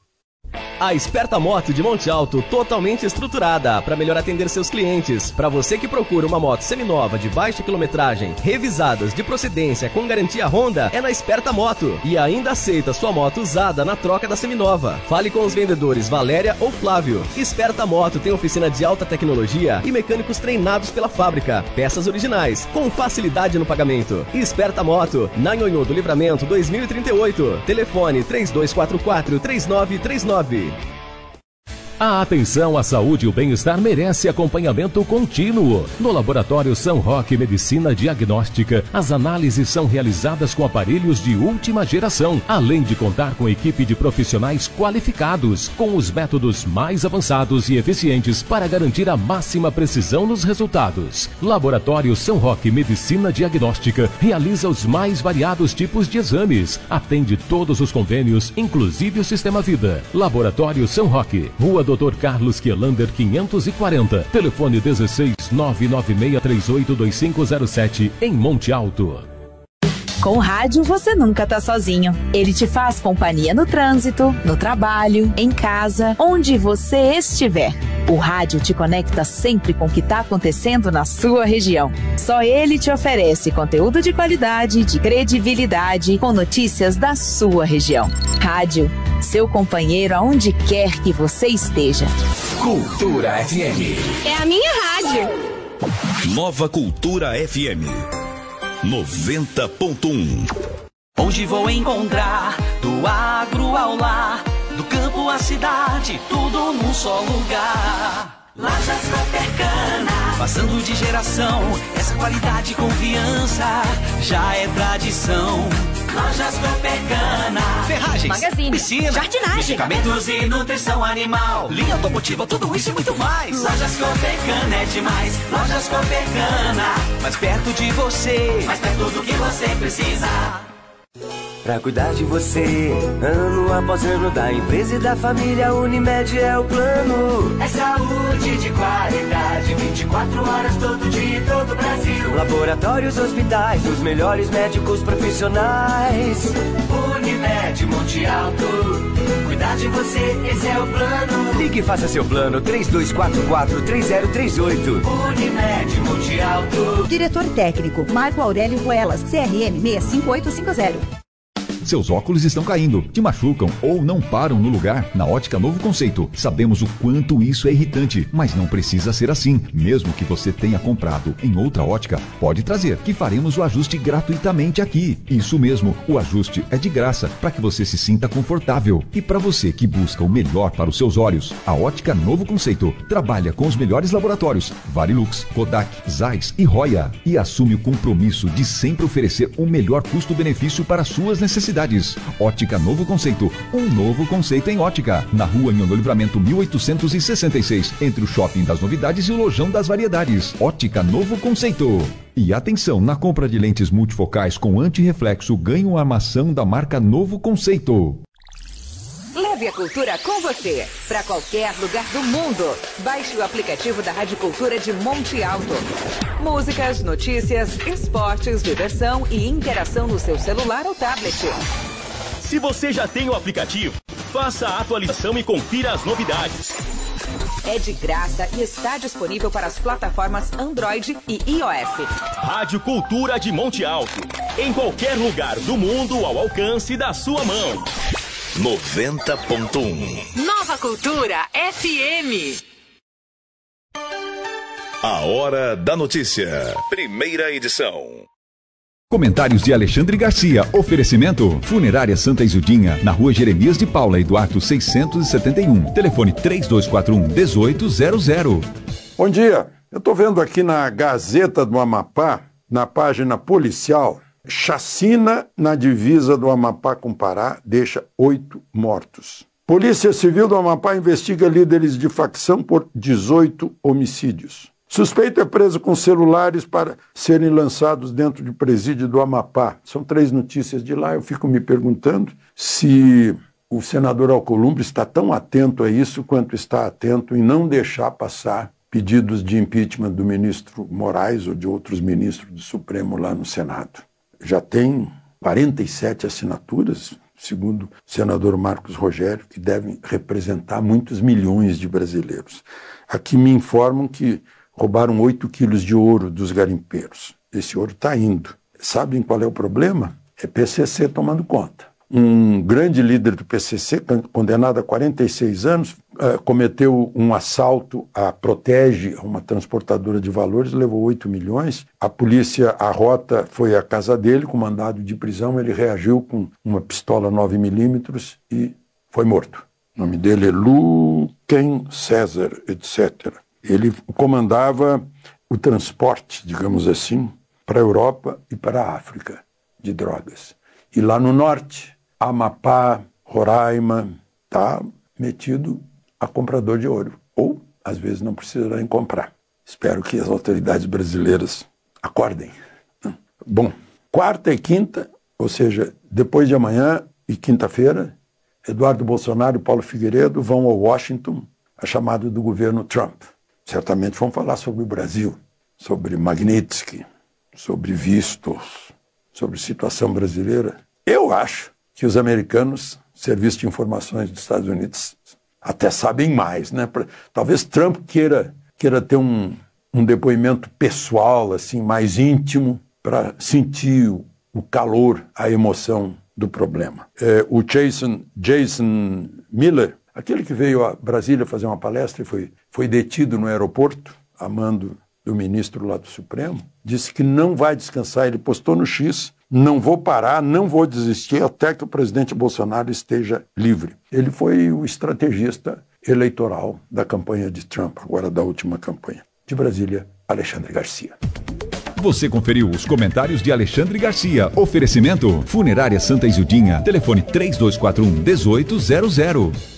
A Esperta Moto de Monte Alto, totalmente estruturada para melhor atender seus clientes. Para você que procura uma moto seminova de baixa quilometragem, revisadas de procedência com garantia Honda, é na Esperta Moto. E ainda aceita sua moto usada na troca da seminova. Fale com os vendedores Valéria ou Flávio. Esperta Moto tem oficina de alta tecnologia e mecânicos treinados pela fábrica. Peças originais, com facilidade no pagamento. Esperta Moto, na Nhonhô do Livramento 2038. Telefone 3244-3939. A atenção à saúde e o bem-estar merece acompanhamento contínuo. No Laboratório São Roque Medicina Diagnóstica, as análises são realizadas com aparelhos de última geração, além de contar com equipe de profissionais qualificados, com os métodos mais avançados e eficientes para garantir a máxima precisão nos resultados. Laboratório São Roque Medicina Diagnóstica realiza os mais variados tipos de exames, atende todos os convênios, inclusive o Sistema Vida. Laboratório São Roque, Rua Dr. Carlos Quielander 540, telefone 16 996382507, em Monte Alto. Com o rádio você nunca tá sozinho. Ele te faz companhia no trânsito, no trabalho, em casa, onde você estiver. O rádio te conecta sempre com o que está acontecendo na sua região. Só ele te oferece conteúdo de qualidade, de credibilidade, com notícias da sua região. Rádio, seu companheiro aonde quer que você esteja. Cultura FM. É a minha rádio. Nova Cultura FM 90.1. Onde vou encontrar do agro ao lar, do campo à cidade, tudo num só lugar. Lajas Coopercana, passando de geração, essa qualidade e confiança já é tradição. Lojas Coopercana, ferragens, magazine, piscina, jardinagem, medicamentos e nutrição animal, linha automotiva, tudo isso e muito mais. Lojas Coopercana é demais. Lojas Coopercana, mais perto de você, mais perto do que você precisa. Pra cuidar de você, ano após ano, da empresa e da família, Unimed é o plano. É saúde de qualidade, 24 horas todo dia em todo o Brasil. Laboratórios, hospitais, os melhores médicos profissionais. Unimed Monte Alto, cuidar de você, esse é o plano. Ligue e faça seu plano, 3244-3038. Unimed Monte Alto. Diretor técnico, Marco Aurélio Ruelas, CRM 65850. seus óculos estão caindo, te machucam ou não param no lugar? Na Ótica Novo Conceito, sabemos o quanto isso é irritante, mas não precisa ser assim. Mesmo que você tenha comprado em outra ótica, pode trazer, que faremos o ajuste gratuitamente aqui. Isso mesmo, o ajuste é de graça, para que você se sinta confortável. E para você que busca o melhor para os seus olhos, a Ótica Novo Conceito trabalha com os melhores laboratórios, Varilux, Kodak, Zeiss e Roya, e assume o compromisso de sempre oferecer o melhor custo-benefício para suas necessidades. Ótica Novo Conceito, um novo conceito em ótica. Na Rua Nhonho Livramento 1866, entre o Shopping das Novidades e o Lojão das Variedades. Ótica Novo Conceito. E atenção, na compra de lentes multifocais com antirreflexo, ganhe uma armação da marca Novo Conceito. Leve a cultura com você, para qualquer lugar do mundo. Baixe o aplicativo da Rádio Cultura de Monte Alto. Músicas, notícias, esportes, diversão e interação no seu celular ou tablet. Se você já tem o aplicativo, faça a atualização e confira as novidades. É de graça e está disponível para as plataformas Android e iOS. Rádio Cultura de Monte Alto. Em qualquer lugar do mundo ao alcance da sua mão. 90.1 Nova Cultura FM. A Hora da Notícia. Primeira edição. Comentários de Alexandre Garcia. Oferecimento: Funerária Santa Isildinha, na Rua Jeremias de Paula e Duarte 671. Telefone 3241-1800. Bom dia. Eu estou vendo aqui na Gazeta do Amapá, na página policial, chacina na divisa do Amapá com Pará deixa 8 mortos. Polícia Civil do Amapá investiga líderes de facção por 18 homicídios. Suspeito é preso com celulares para serem lançados dentro de presídio do Amapá. São 3 notícias de lá. Eu fico me perguntando se o senador Alcolumbre está tão atento a isso quanto está atento em não deixar passar pedidos de impeachment do ministro Moraes ou de outros ministros do Supremo lá no Senado. Já tem 47 assinaturas, segundo o senador Marcos Rogério, que devem representar muitos milhões de brasileiros. Aqui me informam que roubaram 8 quilos de ouro dos garimpeiros. Esse ouro está indo. Sabem qual é o problema? É PCC tomando conta. Um grande líder do PCC, condenado a 46 anos, cometeu um assalto à Protege, uma transportadora de valores, levou 8 milhões. A polícia, a rota foi à casa dele com mandado de prisão. Ele reagiu com uma pistola 9mm e foi morto. O nome dele é Luquen César, etc. Ele comandava o transporte, digamos assim, para a Europa e para a África de drogas. E lá no norte, Amapá, Roraima, está metido a comprador de ouro. Ou, às vezes, não precisa nem comprar. Espero que as autoridades brasileiras acordem. Bom, quarta e quinta, ou seja, depois de amanhã e quinta-feira, Eduardo Bolsonaro e Paulo Figueiredo vão a Washington, a chamada do governo Trump. Certamente vão falar sobre o Brasil, sobre Magnitsky, sobre vistos, sobre situação brasileira. Eu acho que os americanos, Serviço de Informações dos Estados Unidos, até sabem mais, né? Talvez Trump queira ter um depoimento pessoal, assim, mais íntimo, para sentir o calor, a emoção do problema. O Jason Miller, aquele que veio a Brasília fazer uma palestra e foi detido no aeroporto, a mando do ministro lá do Supremo, disse que não vai descansar. Ele postou no X: não vou parar, não vou desistir até que o presidente Bolsonaro esteja livre. Ele foi o estrategista eleitoral da campanha de Trump, agora da última campanha. De Brasília, Alexandre Garcia. Você conferiu os comentários de Alexandre Garcia. Oferecimento: Funerária Santa Isildinha. Telefone 3241-1800.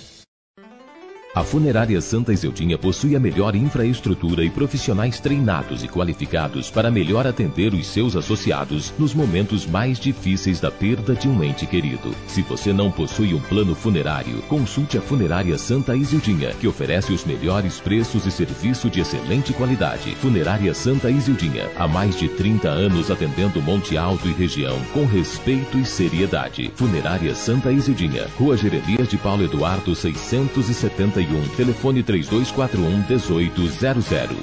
A Funerária Santa Isildinha possui a melhor infraestrutura e profissionais treinados e qualificados para melhor atender os seus associados nos momentos mais difíceis da perda de um ente querido. Se você não possui um plano funerário, consulte a Funerária Santa Isildinha, que oferece os melhores preços e serviço de excelente qualidade. Funerária Santa Isildinha, há mais de 30 anos atendendo Monte Alto e região com respeito e seriedade. Funerária Santa Isildinha, Rua Jeremias de Paulo Eduardo 671. Telefone 3241-1800.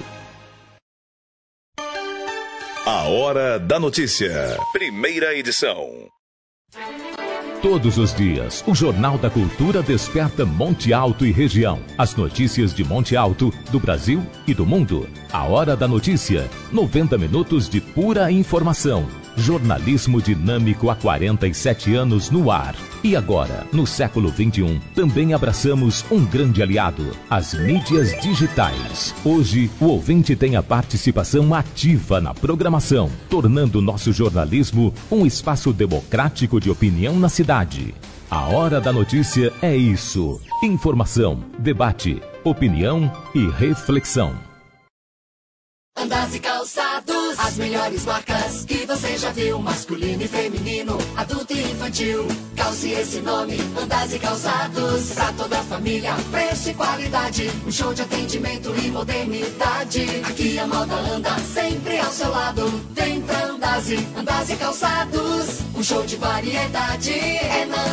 A Hora da Notícia. Primeira edição. Todos os dias, o Jornal da Cultura desperta Monte Alto e região. As notícias de Monte Alto, do Brasil e do mundo. A Hora da Notícia. 90 minutos de pura informação. Jornalismo dinâmico há 47 anos no ar. E agora, no século XXI, também abraçamos um grande aliado, as mídias digitais. Hoje, o ouvinte tem a participação ativa na programação, tornando nosso jornalismo um espaço democrático de opinião na cidade. A Hora da Notícia é isso. Informação, debate, opinião e reflexão. Andas e Calçados, as melhores marcas que você já viu, masculino e feminino, adulto e infantil. Calce esse nome, Andas e Calçados, pra toda a família, preço e qualidade, um show de atendimento e modernidade. Aqui a moda anda sempre ao seu lado, vem pra Andas e Calçados, um show de variedade é na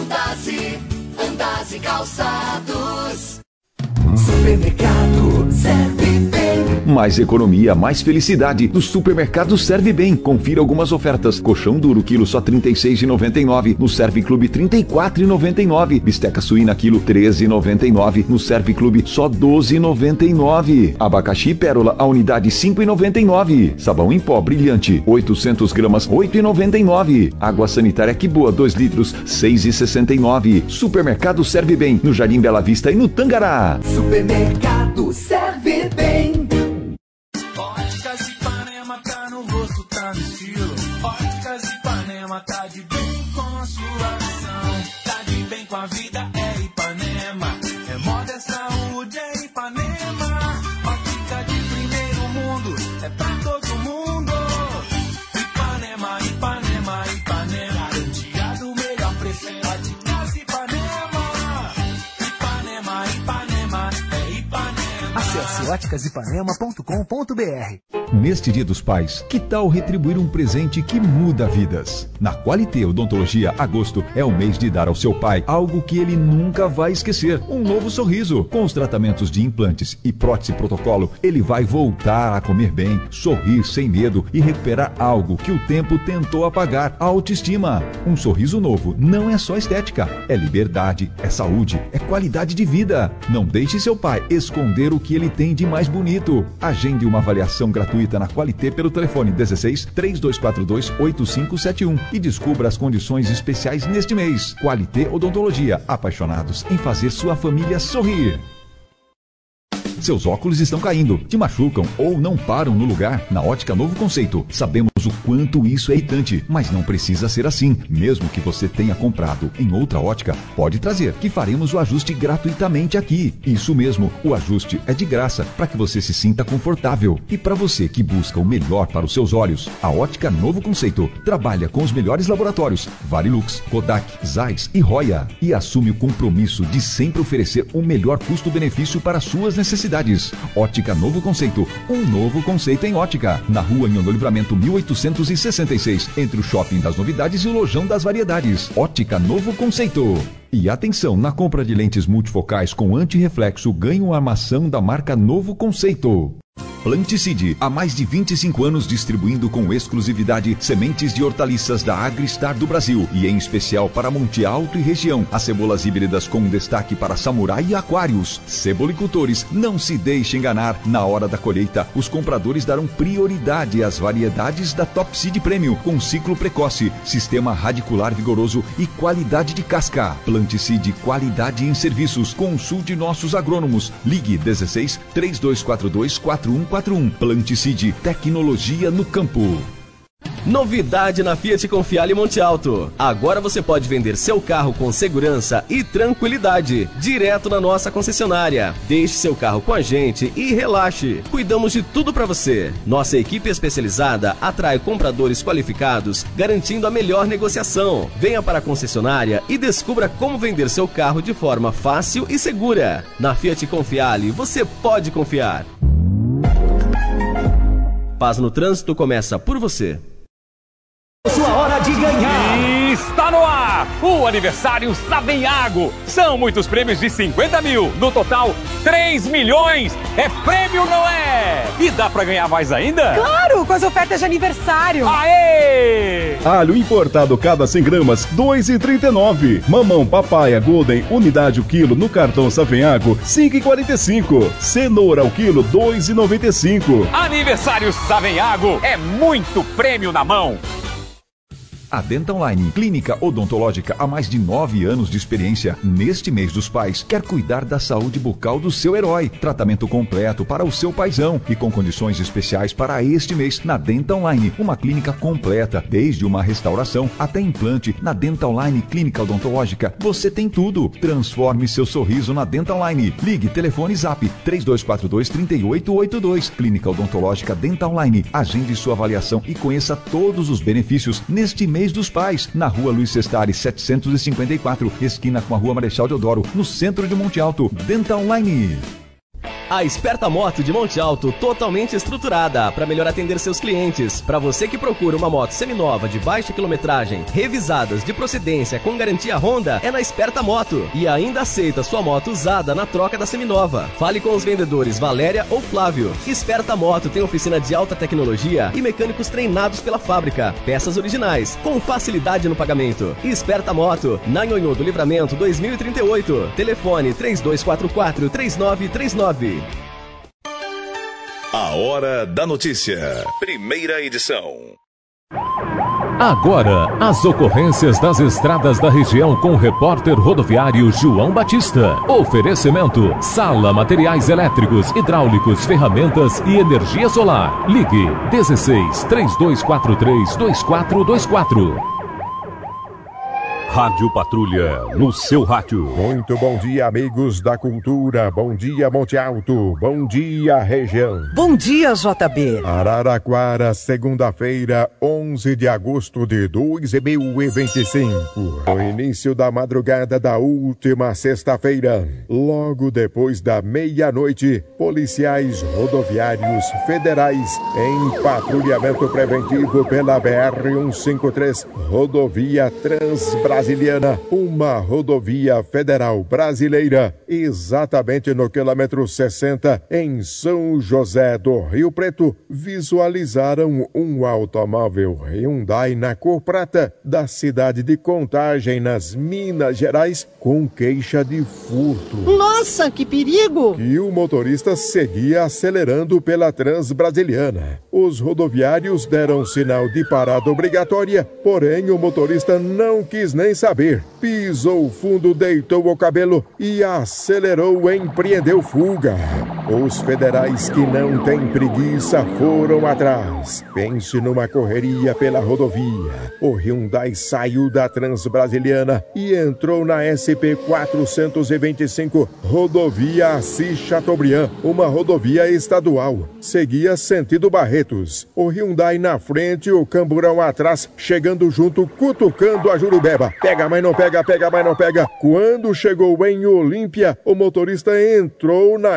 Andas e Calçados. Supermercado Serve Bem. Mais economia, mais felicidade. Do Supermercado Serve Bem. Confira algumas ofertas. Colchão duro, quilo só R$ 36,99. No Serve Clube, R$ 34,99. Bisteca suína, quilo R$ 13,99. No Serve Clube, só R$ 12,99. Abacaxi pérola, a unidade R$ 5,99. Sabão em pó brilhante, 800 gramas, R$ 8,99. Água sanitária Que Boa, 2 litros, R$ 6,69. Supermercado Serve Bem, no Jardim Bela Vista e no Tangará. Supermercado Serve Bem. Óticas Ipanema, tá no rosto, tá no estilo. Óticas Ipanema, tá de bem com a sua visão. Tá de bem com a vida, é Ipanema. É moda, é saúde, é Ipanema. Ótica de primeiro mundo, é pra todo mundo. Ipanema, Ipanema, Ipanema. Garantia do melhor preço, óticas Ipanema. Ipanema, Ipanema, é Ipanema. Acesse óticasipanema.com.br. Neste Dia dos Pais, que tal retribuir um presente que muda vidas? Na Qualité Odontologia, agosto é o mês de dar ao seu pai algo que ele nunca vai esquecer: um novo sorriso. Com os tratamentos de implantes e prótese protocolo, ele vai voltar a comer bem, sorrir sem medo e recuperar algo que o tempo tentou apagar: a autoestima. Um sorriso novo não é só estética, é liberdade, é saúde, é qualidade de vida. Não deixe seu pai esconder o que ele tem de mais bonito. Agende uma avaliação gratuita na Qualité pelo telefone 16 3242 8571 e descubra as condições especiais neste mês. Qualité Odontologia, apaixonados em fazer sua família sorrir. Seus óculos estão caindo, te machucam ou não param no lugar? Na Ótica Novo Conceito, sabemos o quanto isso é irritante, mas não precisa ser assim. Mesmo que você tenha comprado em outra ótica, pode trazer, que faremos o ajuste gratuitamente aqui. Isso mesmo, o ajuste é de graça, para que você se sinta confortável. E para você que busca o melhor para os seus olhos, a Ótica Novo Conceito trabalha com os melhores laboratórios, Varilux, Kodak, Zeiss e Roya, e assume o compromisso de sempre oferecer o melhor custo-benefício para suas necessidades. Ótica Novo Conceito, um novo conceito em ótica. Na Rua Nhonho Livramento 1866, entre o Shopping das Novidades e o Lojão das Variedades. Ótica Novo Conceito. E atenção, na compra de lentes multifocais com antirreflexo, ganhe uma armação da marca Novo Conceito. Planticide, há mais de 25 anos distribuindo com exclusividade sementes de hortaliças da Agristar do Brasil e em especial para Monte Alto e região. As cebolas híbridas com destaque para Samurai e Aquários. Cebolicultores, não se deixe enganar. Na hora da colheita, os compradores darão prioridade às variedades da Top Seed Premium com ciclo precoce, sistema radicular vigoroso e qualidade de casca. Planticide, qualidade em serviços. Consulte nossos agrônomos. Ligue 16 3242 4141. Planticide, tecnologia no campo. Novidade na Fiat Confiale Monte Alto. Agora você pode vender seu carro com segurança e tranquilidade, direto na nossa concessionária. Deixe seu carro com a gente e relaxe. Cuidamos de tudo para você. Nossa equipe especializada atrai compradores qualificados, garantindo a melhor negociação. Venha para a concessionária e descubra como vender seu carro de forma fácil e segura. Na Fiat Confiale, você pode confiar. Paz no Trânsito começa por você. Sua hora de ganhar! Está no ar! O aniversário Savenhago! São muitos prêmios de 50 mil. No total, 3 milhões! É prêmio, não é? E dá pra ganhar mais ainda? Claro! Com as ofertas de aniversário! Aê! Alho importado cada 100 gramas, R$ 2,39. Mamão papaya Golden, unidade o quilo no cartão Savenhago, R$ 5,45. Cenoura ao quilo, R$ 2,95. Aniversário Savenhago é muito prêmio na mão. A Dental Line, clínica odontológica há mais de 9 anos de experiência. Neste mês dos pais, quer cuidar da saúde bucal do seu herói. Tratamento completo para o seu paizão e com condições especiais para este mês na Dental Line. Uma clínica completa, desde uma restauração até implante. Na Dental Line Clínica Odontológica, você tem tudo. Transforme seu sorriso na Dental Line. Ligue, telefone Zap 3242-3882. Clínica Odontológica Dental Line. Agende sua avaliação e conheça todos os benefícios neste mês dos pais, na Rua Luiz Sestari 754, esquina com a Rua Marechal Deodoro, no centro de Monte Alto. Dental Line. A Esperta Moto de Monte Alto, totalmente estruturada para melhor atender seus clientes. Para você que procura uma moto seminova de baixa quilometragem, revisadas de procedência com garantia Honda, é na Esperta Moto. E ainda aceita sua moto usada na troca da seminova. Fale com os vendedores Valéria ou Flávio. Esperta Moto tem oficina de alta tecnologia e mecânicos treinados pela fábrica. Peças originais, com facilidade no pagamento. Esperta Moto, na Nhonhô do Livramento 2038. Telefone 3244-3939. A Hora da Notícia. Primeira edição. Agora, as ocorrências das estradas da região com o repórter rodoviário João Batista. Oferecimento: Sala Materiais Elétricos, Hidráulicos, Ferramentas e Energia Solar. Ligue 16-3243-2424. Rádio Patrulha, no seu rádio. Muito bom dia, amigos da cultura. Bom dia, Monte Alto. Bom dia, região. Bom dia, JB. Araraquara, segunda-feira, 11 de agosto de 2025. O início da madrugada da última sexta-feira. Logo depois da meia-noite, policiais rodoviários federais em patrulhamento preventivo pela BR-153, rodovia Transbrasiliana, uma rodovia federal brasileira, exatamente no quilômetro 60, em São José do Rio Preto, visualizaram um automóvel Hyundai na cor prata da cidade de Contagem, nas Minas Gerais, com queixa de furto. Nossa, que perigo! E o motorista seguia acelerando pela Transbrasiliana. Os rodoviários deram sinal de parada obrigatória, porém o motorista não quis nem saber. Pisou fundo, deitou o cabelo e acelerou, empreendeu fuga. Os federais que não têm preguiça foram atrás. Pense numa correria pela rodovia. O Hyundai saiu da Transbrasiliana e entrou na SP-425, rodovia Assis Chateaubriand, uma rodovia estadual. Seguia sentido Barretos. O Hyundai na frente, o Camburão atrás, chegando junto, cutucando a Jurubeba. Pega, mas não pega, pega, mas não pega. Quando chegou em Olímpia, o motorista entrou na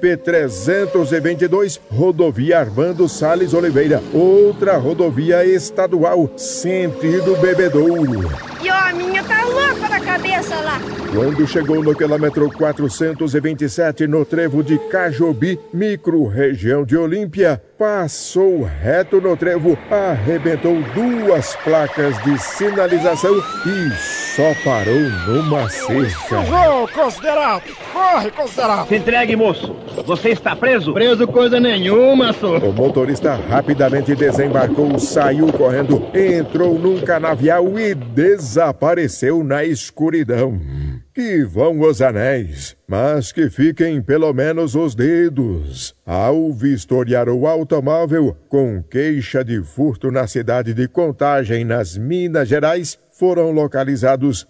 SP-322, rodovia Armando Salles Oliveira, outra rodovia estadual, sentido Bebedouro. E ó, a minha tá louca da cabeça lá. Quando chegou no quilômetro 427, no trevo de Cajobi, micro-região de Olímpia, passou reto no trevo, arrebentou duas placas de sinalização e só parou numa cerca. Ô, considerado! Corre, considerado! Se entregue, moço! Você está preso? Preso coisa nenhuma, senhor! O motorista rapidamente desembarcou, saiu correndo, entrou num canavial e desapareceu na escuridão. Que vão os anéis, mas que fiquem pelo menos os dedos. Ao vistoriar o automóvel com queixa de furto na cidade de Contagem, nas Minas Gerais, foram localizados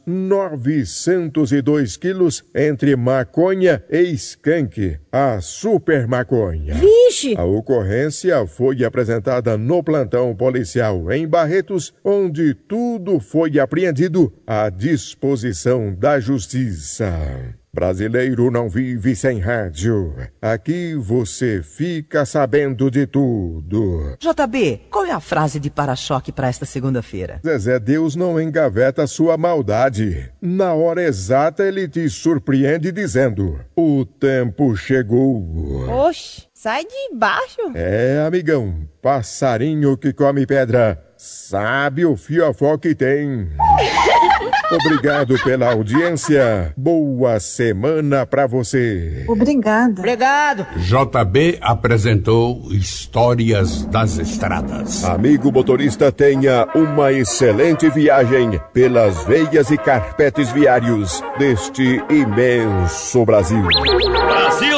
902 quilos entre maconha e skunk, a super maconha. Vixe! A ocorrência foi apresentada no plantão policial em Barretos, onde tudo foi apreendido à disposição da justiça. Brasileiro não vive sem rádio. Aqui você fica sabendo de tudo. JB, qual é a frase de para-choque para esta segunda-feira? Zezé, Deus não engaveta sua maldade. Na hora exata ele te surpreende dizendo: o tempo chegou. Oxe, sai de baixo. É, amigão, passarinho que come pedra sabe o fiofó que tem. Obrigado pela audiência. Boa semana pra você. Obrigada. Obrigado. JB apresentou Histórias das Estradas. Amigo motorista, tenha uma excelente viagem pelas veias e carpetes viários deste imenso Brasil. Brasil!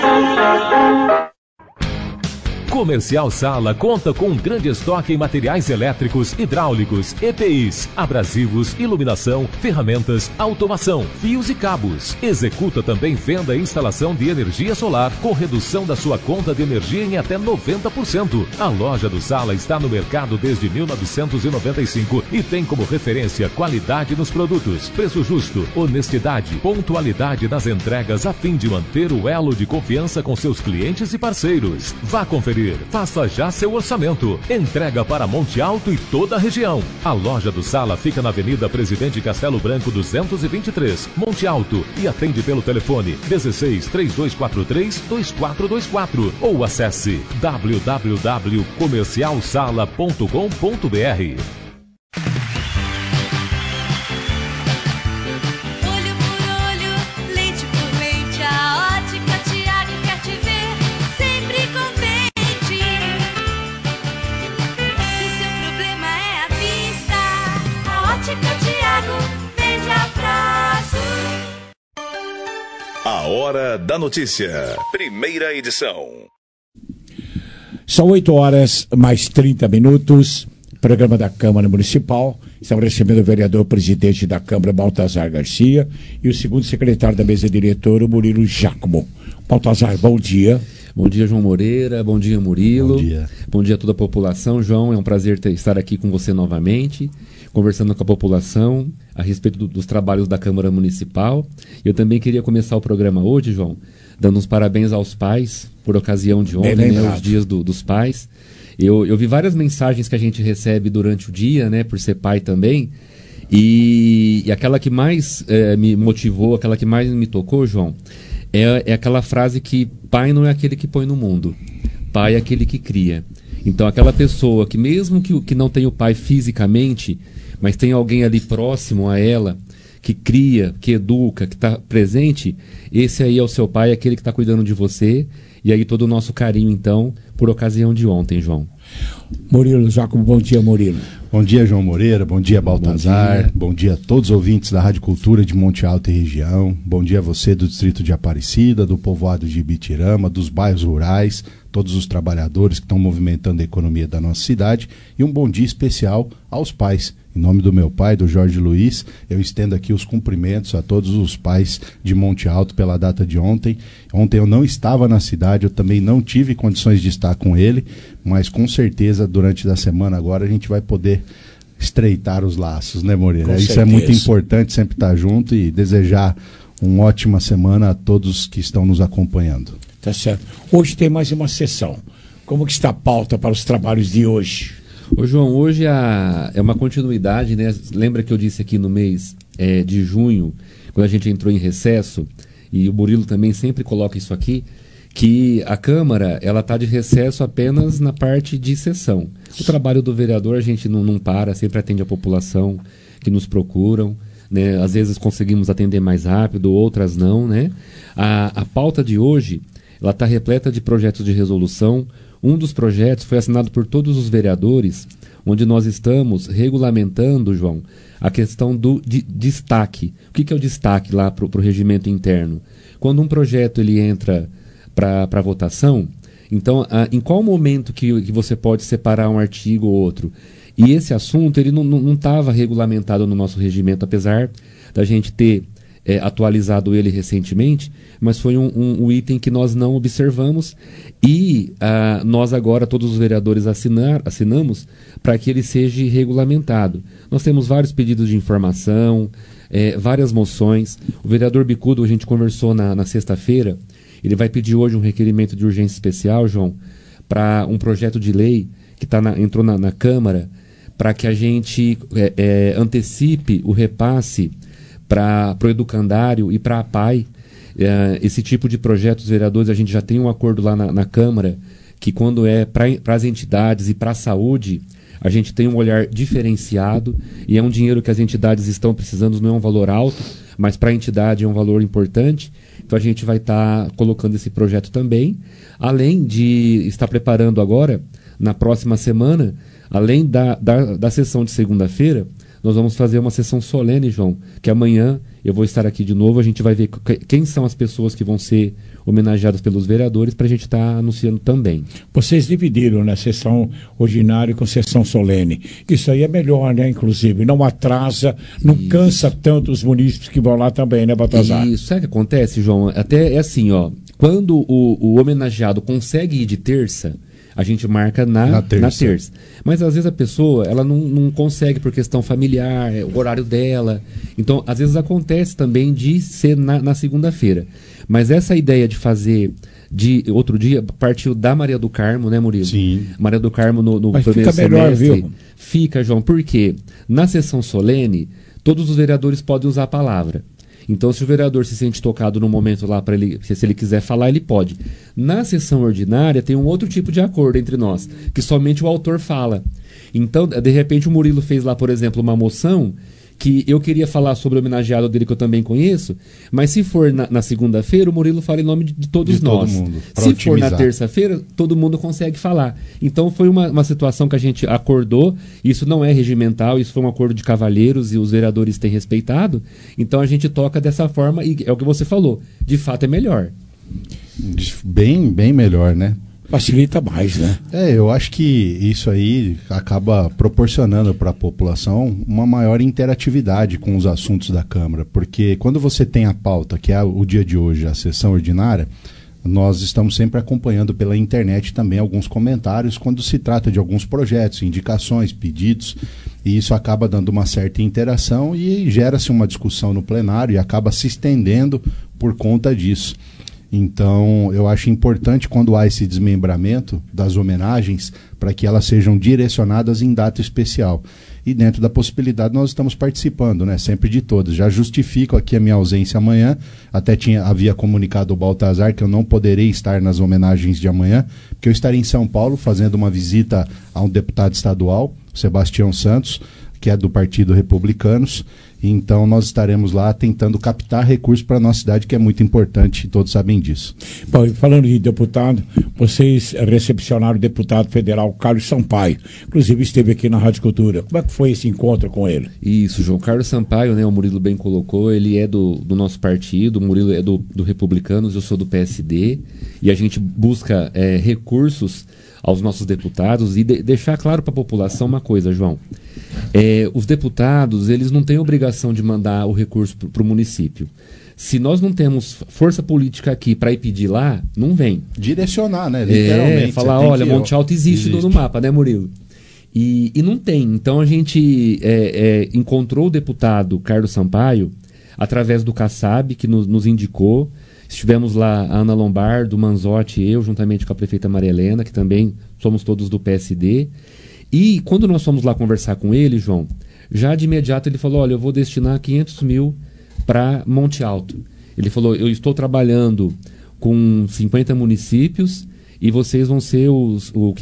Comercial Sala conta com um grande estoque em materiais elétricos, hidráulicos, EPIs, abrasivos, iluminação, ferramentas, automação, fios e cabos. Executa também venda e instalação de energia solar com redução da sua conta de energia em até 90%. A loja do Sala está no mercado desde 1995 e tem como referência qualidade nos produtos, preço justo, honestidade, pontualidade nas entregas a fim de manter o elo de confiança com seus clientes e parceiros. Vá conferir. Faça já seu orçamento. Entrega para Monte Alto e toda a região. A loja do Sala fica na Avenida Presidente Castelo Branco 223, Monte Alto, e atende pelo telefone 16-3243-2424 ou acesse www.comercialsala.com.br. A Hora da Notícia, primeira edição. São 8 horas mais 30 minutos, programa da Câmara Municipal. Estamos recebendo o vereador presidente da Câmara, Baltazar Garcia, e o segundo secretário da mesa diretora, o Murilo Giacomo. Baltazar, bom dia. Bom dia, João Moreira. Bom dia, Murilo. Bom dia. Bom dia a toda a população. João, é um prazer estar aqui com você novamente, conversando com a população a respeito dos trabalhos da Câmara Municipal. Eu também queria começar o programa hoje, João, dando uns parabéns aos pais, por ocasião de ontem, né, os dias dos pais. Eu vi várias mensagens que a gente recebe durante o dia, né, por ser pai também, e aquela que mais me motivou, aquela que mais me tocou, João, é aquela frase que pai não é aquele que põe no mundo, pai é aquele que cria. Então aquela pessoa que mesmo que não tenha o pai fisicamente, mas tem alguém ali próximo a ela, que cria, que educa, que está presente, esse aí é o seu pai, é aquele que está cuidando de você, e aí todo o nosso carinho, então, por ocasião de ontem, João. Murilo Giacomo, bom dia, Murilo. Bom dia, João Moreira, bom dia, Baltazar, bom dia a todos os ouvintes da Rádio Cultura de Monte Alto e região, bom dia a você do distrito de Aparecida, do povoado de Ibitirama, dos bairros rurais, todos os trabalhadores que estão movimentando a economia da nossa cidade, e um bom dia especial aos pais. Em nome do meu pai, do Jorge Luiz, eu estendo aqui os cumprimentos a todos os pais de Monte Alto pela data de ontem. Ontem eu não estava na cidade, eu também não tive condições de estar com ele, mas com certeza durante a semana agora a gente vai poder estreitar os laços, né, Moreira? Isso é muito importante, sempre estar junto, e desejar uma ótima semana a todos que estão nos acompanhando. Tá certo. Hoje tem mais uma sessão. Como que está a pauta para os trabalhos de hoje? Ô João, hoje é uma continuidade, né? Lembra que eu disse aqui no mês de junho, quando a gente entrou em recesso, e o Murilo também sempre coloca isso aqui, que a Câmara ela está de recesso apenas na parte de sessão. O trabalho do vereador a gente não para, sempre atende a população que nos procuram, né? Às vezes conseguimos atender mais rápido, outras não, né? A pauta de hoje ela está repleta de projetos de resolução. Um dos projetos foi assinado por todos os vereadores, onde nós estamos regulamentando, João, a questão do destaque. O que é o destaque lá para o regimento interno? Quando um projeto ele entra para votação, então em qual momento que você pode separar um artigo ou outro? E esse assunto ele não estava regulamentado no nosso regimento, apesar da gente ter atualizado ele recentemente, mas foi um item que nós não observamos, e nós agora, todos os vereadores assinamos para que ele seja regulamentado. Nós temos vários pedidos de informação, várias moções. O vereador Bicudo, a gente conversou na sexta-feira, ele vai pedir hoje um requerimento de urgência especial, João, para um projeto de lei que entrou na Câmara, para que a gente antecipe o repasse para o educandário e para a PAI. Esse tipo de projetos, vereadores, a gente já tem um acordo lá na Câmara, que quando é para as entidades e para a saúde, a gente tem um olhar diferenciado e é um dinheiro que as entidades estão precisando, não é um valor alto, mas para a entidade é um valor importante. Então a gente vai estar colocando esse projeto também, além de estar preparando agora, na próxima semana, além da sessão de segunda-feira, nós vamos fazer uma sessão solene, João, que amanhã eu vou estar aqui de novo, a gente vai ver quem são as pessoas que vão ser homenageadas pelos vereadores para a gente estar anunciando também. Vocês dividiram, né, sessão ordinária com sessão solene. Isso aí é melhor, né, inclusive, não atrasa, não cansa tanto os munícipes que vão lá também, né, Baltazar? Isso, sabe o que acontece, João? Até é assim, ó, quando o homenageado consegue ir de terça, a gente marca na terça. Mas às vezes a pessoa ela não consegue por questão familiar, o horário dela. Então, às vezes acontece também de ser na segunda-feira. Mas essa ideia de fazer outro dia partiu da Maria do Carmo, né, Murilo? Sim. Maria do Carmo no Mas primeiro fica melhor, semestre. viu? Fica, João, porque na sessão solene, todos os vereadores podem usar a palavra. Então, se o vereador se sente tocado no momento lá, se ele quiser falar, ele pode. Na sessão ordinária, tem um outro tipo de acordo entre nós, que somente o autor fala. Então, de repente, o Murilo fez lá, por exemplo, uma moção que eu queria falar sobre o homenageado dele, que eu também conheço, mas se for na segunda-feira, o Murilo fala em nome de todos nós. Todo mundo, se for na terça-feira, todo mundo consegue falar. Então foi uma situação que a gente acordou, isso não é regimental, isso foi um acordo de cavalheiros e os vereadores têm respeitado, então a gente toca dessa forma e é o que você falou, de fato é melhor. Bem melhor, né? Facilita mais, né? Eu acho que isso aí acaba proporcionando para a população uma maior interatividade com os assuntos da Câmara, porque quando você tem a pauta, que é o dia de hoje, a sessão ordinária, nós estamos sempre acompanhando pela internet também alguns comentários quando se trata de alguns projetos, indicações, pedidos, e isso acaba dando uma certa interação e gera-se uma discussão no plenário e acaba se estendendo por conta disso. Então, eu acho importante quando há esse desmembramento das homenagens para que elas sejam direcionadas em data especial. E dentro da possibilidade nós estamos participando, né? Sempre de todas. Já justifico aqui a minha ausência amanhã. Até havia comunicado ao Baltazar que eu não poderei estar nas homenagens de amanhã, porque eu estarei em São Paulo fazendo uma visita a um deputado estadual, Sebastião Santos, que é do Partido Republicanos. Então nós estaremos lá tentando captar recursos para a nossa cidade, que é muito importante, todos sabem disso. Bom, e falando de deputado, vocês recepcionaram o deputado federal Carlos Sampaio, inclusive esteve aqui na Rádio Cultura. Como é que foi esse encontro com ele? Isso, João Carlos Sampaio, né, o Murilo bem colocou, ele é do nosso partido, o Murilo é do Republicanos, eu sou do PSD, e a gente busca recursos aos nossos deputados e deixar claro para a população uma coisa, João. Os deputados, eles não têm obrigação de mandar o recurso para o município. Se nós não temos força política aqui para ir pedir lá, não vem. Direcionar, né? Literalmente. Falar, olha, Monte Alto existe no mapa, né, Murilo? E não tem. Então a gente encontrou o deputado Carlos Sampaio através do Kassab, que nos indicou. Estivemos lá a Ana Lombardo, o Manzotti e eu, juntamente com a prefeita Maria Helena, que também somos todos do PSD. E quando nós fomos lá conversar com ele, João, já de imediato ele falou, olha, eu vou destinar 500 mil para Monte Alto. Ele falou, eu estou trabalhando com 50 municípios e vocês vão ser o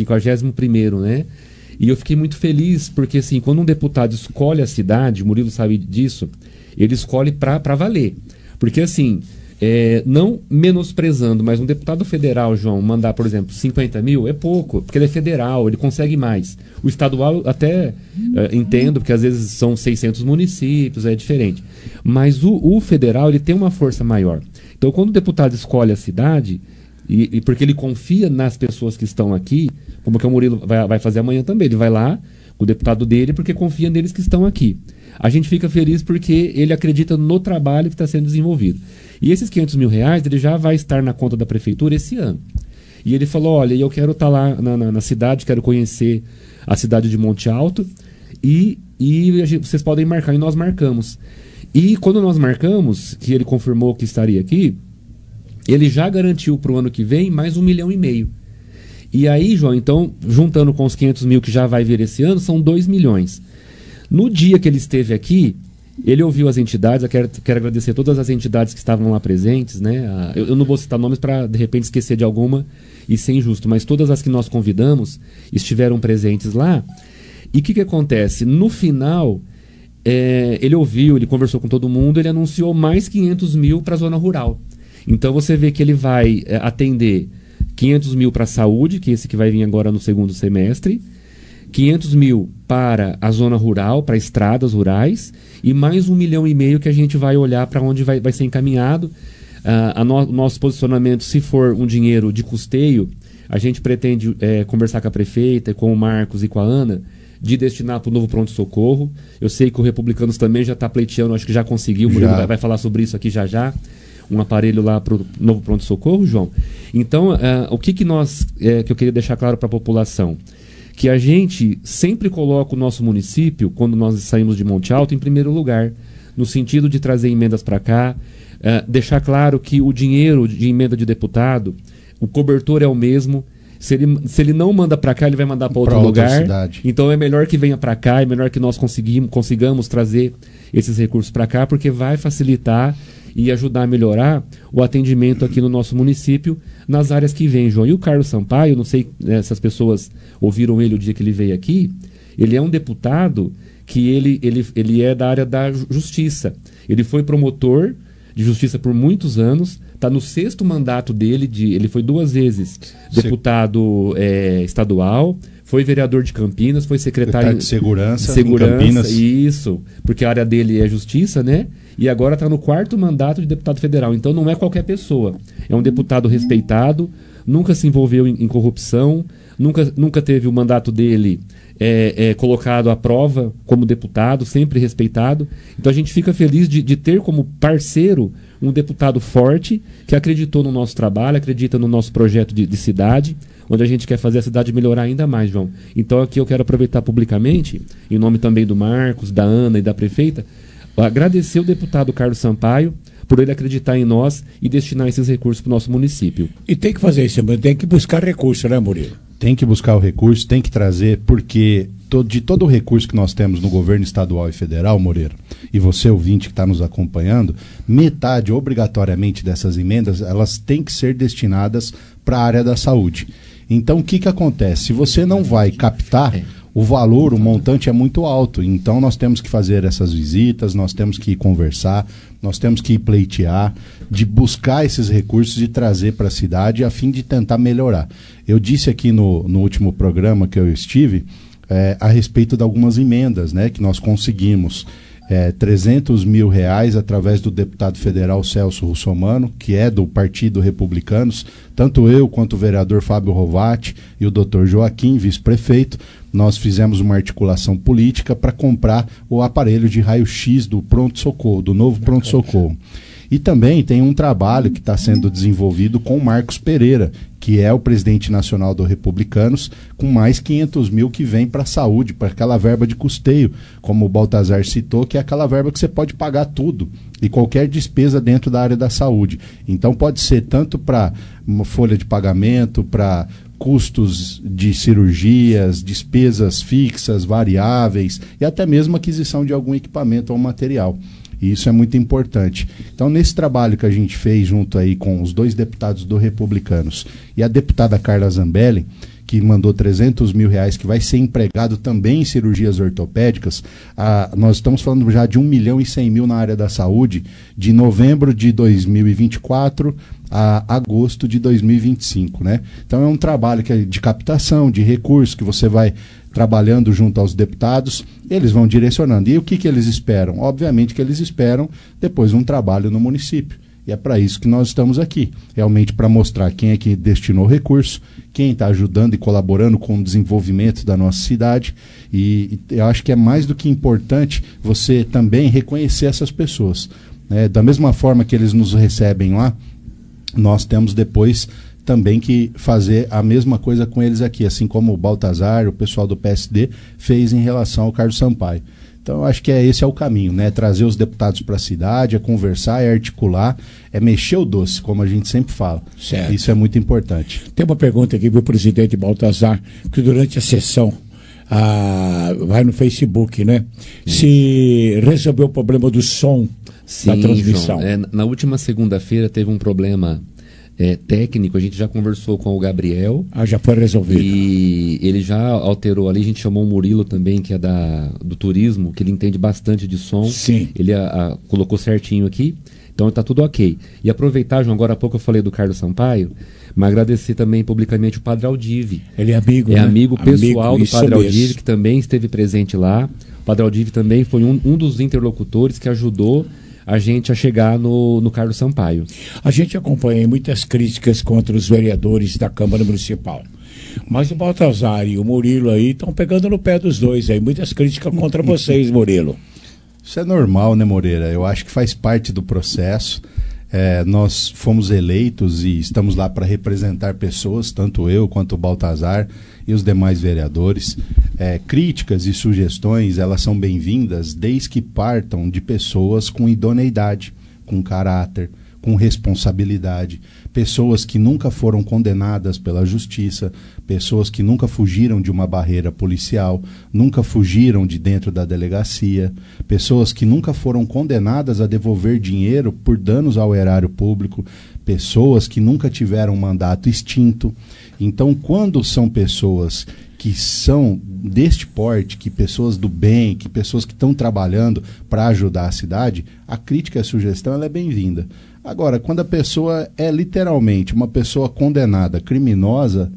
51º, né? E eu fiquei muito feliz, porque assim, quando um deputado escolhe a cidade, o Murilo sabe disso, ele escolhe para valer. Porque assim... não menosprezando, mas um deputado federal, João, mandar, por exemplo, 50 mil é pouco, porque ele é federal, ele consegue mais. O estadual até entendo, porque às vezes são 600 municípios, é diferente. Mas o federal, ele tem uma força maior. Então, quando o deputado escolhe a cidade, e porque ele confia nas pessoas que estão aqui, como que o Murilo vai fazer amanhã também, ele vai lá com o deputado dele, porque confia neles que estão aqui. A gente fica feliz porque ele acredita no trabalho que está sendo desenvolvido. E esses 500 mil reais, ele já vai estar na conta da prefeitura esse ano. E ele falou, olha, eu quero estar lá na cidade, quero conhecer a cidade de Monte Alto, e vocês podem marcar, e nós marcamos. E quando nós marcamos, que ele confirmou que estaria aqui, ele já garantiu para o ano que vem mais 1,5 milhão. E aí, João, então, juntando com os 500 mil que já vai vir esse ano, são 2 milhões. No dia que ele esteve aqui, ele ouviu as entidades, eu quero agradecer todas as entidades que estavam lá presentes, né? Eu não vou citar nomes para, de repente, esquecer de alguma e ser injusto, mas todas as que nós convidamos estiveram presentes lá. E o que acontece? No final, ele ouviu, ele conversou com todo mundo, ele anunciou mais 500 mil para a zona rural. Então você vê que ele vai atender 500 mil para a saúde, que é esse que vai vir agora no segundo semestre, 500 mil para a zona rural, para estradas rurais, e mais 1,5 milhão que a gente vai olhar para onde vai ser encaminhado. Nosso posicionamento, se for um dinheiro de custeio, a gente pretende conversar com a prefeita, com o Marcos e com a Ana, de destinar para o novo pronto-socorro. Eu sei que o Republicanos também já está pleiteando, acho que já conseguiu, o Murilo vai falar sobre isso aqui já, um aparelho lá para o novo pronto-socorro, João. Então, o que eu queria deixar claro para a população? Que a gente sempre coloca o nosso município, quando nós saímos de Monte Alto, em primeiro lugar, no sentido de trazer emendas para cá, deixar claro que o dinheiro de emenda de deputado, o cobertor é o mesmo. Se ele não manda para cá, ele vai mandar para outro lugar. Cidade. Então é melhor que venha para cá, é melhor que nós consigamos trazer esses recursos para cá, porque vai facilitar e ajudar a melhorar o atendimento aqui no nosso município, nas áreas que vem, João. E o Carlos Sampaio, não sei se as pessoas ouviram ele o dia que ele veio aqui, ele é um deputado que ele é da área da justiça. Ele foi promotor de justiça por muitos anos, está no 6º mandato dele, ele foi 2 vezes deputado estadual, foi vereador de Campinas, foi secretário de segurança em Campinas. Isso, porque a área dele é justiça, né? E agora está no 4º mandato de deputado federal. Então não é qualquer pessoa. É um deputado respeitado, nunca se envolveu em corrupção, nunca teve o mandato dele colocado à prova como deputado, sempre respeitado. Então a gente fica feliz de ter como parceiro um deputado forte, que acreditou no nosso trabalho, acredita no nosso projeto de cidade, onde a gente quer fazer a cidade melhorar ainda mais, João. Então aqui eu quero aproveitar publicamente, em nome também do Marcos, da Ana e da prefeita, agradecer o deputado Carlos Sampaio por ele acreditar em nós e destinar esses recursos para o nosso município. E tem que fazer isso, tem que buscar recurso, né, Murilo? Tem que buscar o recurso, tem que trazer, porque de todo o recurso que nós temos no governo estadual e federal, Moreira, e você ouvinte que está nos acompanhando, metade obrigatoriamente dessas emendas, elas têm que ser destinadas para a área da saúde. Então o que acontece? Se você não vai captar o valor, o montante é muito alto, então nós temos que fazer essas visitas, nós temos que conversar, nós temos que pleitear, de buscar esses recursos e trazer para a cidade a fim de tentar melhorar. Eu disse aqui no último programa que eu estive a respeito de algumas emendas, né, que nós conseguimos. 300 mil reais através do deputado federal Celso Russomano, que é do Partido Republicanos, tanto eu quanto o vereador Fábio Rovati e o doutor Joaquim, vice-prefeito, nós fizemos uma articulação política para comprar o aparelho de raio-x do pronto-socorro, do novo pronto-socorro. E também tem um trabalho que está sendo desenvolvido com o Marcos Pereira, que é o presidente nacional do Republicanos, com mais 500 mil que vem para a saúde, para aquela verba de custeio, como o Baltazar citou, que é aquela verba que você pode pagar tudo e qualquer despesa dentro da área da saúde. Então pode ser tanto para uma folha de pagamento, para custos de cirurgias, despesas fixas, variáveis e até mesmo aquisição de algum equipamento ou material. E isso é muito importante. Então, nesse trabalho que a gente fez junto aí com os 2 deputados do Republicanos e a deputada Carla Zambelli, que mandou 300 mil reais, que vai ser empregado também em cirurgias ortopédicas, nós estamos falando já de 1.100.000 na área da saúde, de novembro de 2024 a agosto de 2025, né? Então é um trabalho que é de captação, de recursos, que você vai trabalhando junto aos deputados, eles vão direcionando. E o que eles esperam? Obviamente que eles esperam depois um trabalho no município. E é para isso que nós estamos aqui, realmente para mostrar quem é que destinou o recurso, quem está ajudando e colaborando com o desenvolvimento da nossa cidade. E eu acho que é mais do que importante você também reconhecer essas pessoas, né? Da mesma forma que eles nos recebem lá, nós temos depois também que fazer a mesma coisa com eles aqui, assim como o Baltazar, o pessoal do PSD, fez em relação ao Carlos Sampaio. Então, eu acho que esse é o caminho, né? Trazer os deputados para a cidade, é conversar, é articular, é mexer o doce, como a gente sempre fala. Certo. Isso é muito importante. Tem uma pergunta aqui do presidente Baltazar, que durante a sessão vai no Facebook, né? Se resolveu o problema do som da transmissão. João, na última segunda-feira teve um problema técnico, a gente já conversou com o Gabriel. Já foi resolvido. E ele já alterou ali, a gente chamou o Murilo também, que é do turismo, que ele entende bastante de som. Sim. Ele colocou certinho aqui, então tá tudo ok. E aproveitar, João, agora há pouco eu falei do Carlos Sampaio, mas agradecer também publicamente o Padre Aldive. Ele é amigo, amigo pessoal amigo, do Padre mesmo. Aldive, que também esteve presente lá. O Padre Aldive também foi um dos interlocutores que ajudou a gente a chegar no Carlos Sampaio. A gente acompanha muitas críticas contra os vereadores da Câmara Municipal. Mas o Baltazar e o Murilo aí estão pegando no pé dos dois aí. Muitas críticas contra vocês, Murilo. Isso é normal, né, Moreira? Eu acho que faz parte do processo. Nós fomos eleitos e estamos lá para representar pessoas, tanto eu quanto o Baltazar e os demais vereadores. Críticas e sugestões, elas são bem-vindas desde que partam de pessoas com idoneidade, com caráter, com responsabilidade, pessoas que nunca foram condenadas pela justiça, pessoas que nunca fugiram de uma barreira policial, nunca fugiram de dentro da delegacia, pessoas que nunca foram condenadas a devolver dinheiro por danos ao erário público, pessoas que nunca tiveram mandato extinto. Então, quando são pessoas que são deste porte, que pessoas do bem, que pessoas que estão trabalhando para ajudar a cidade, a crítica e a sugestão ela é bem-vinda. Agora, quando a pessoa é literalmente uma pessoa condenada, criminosa,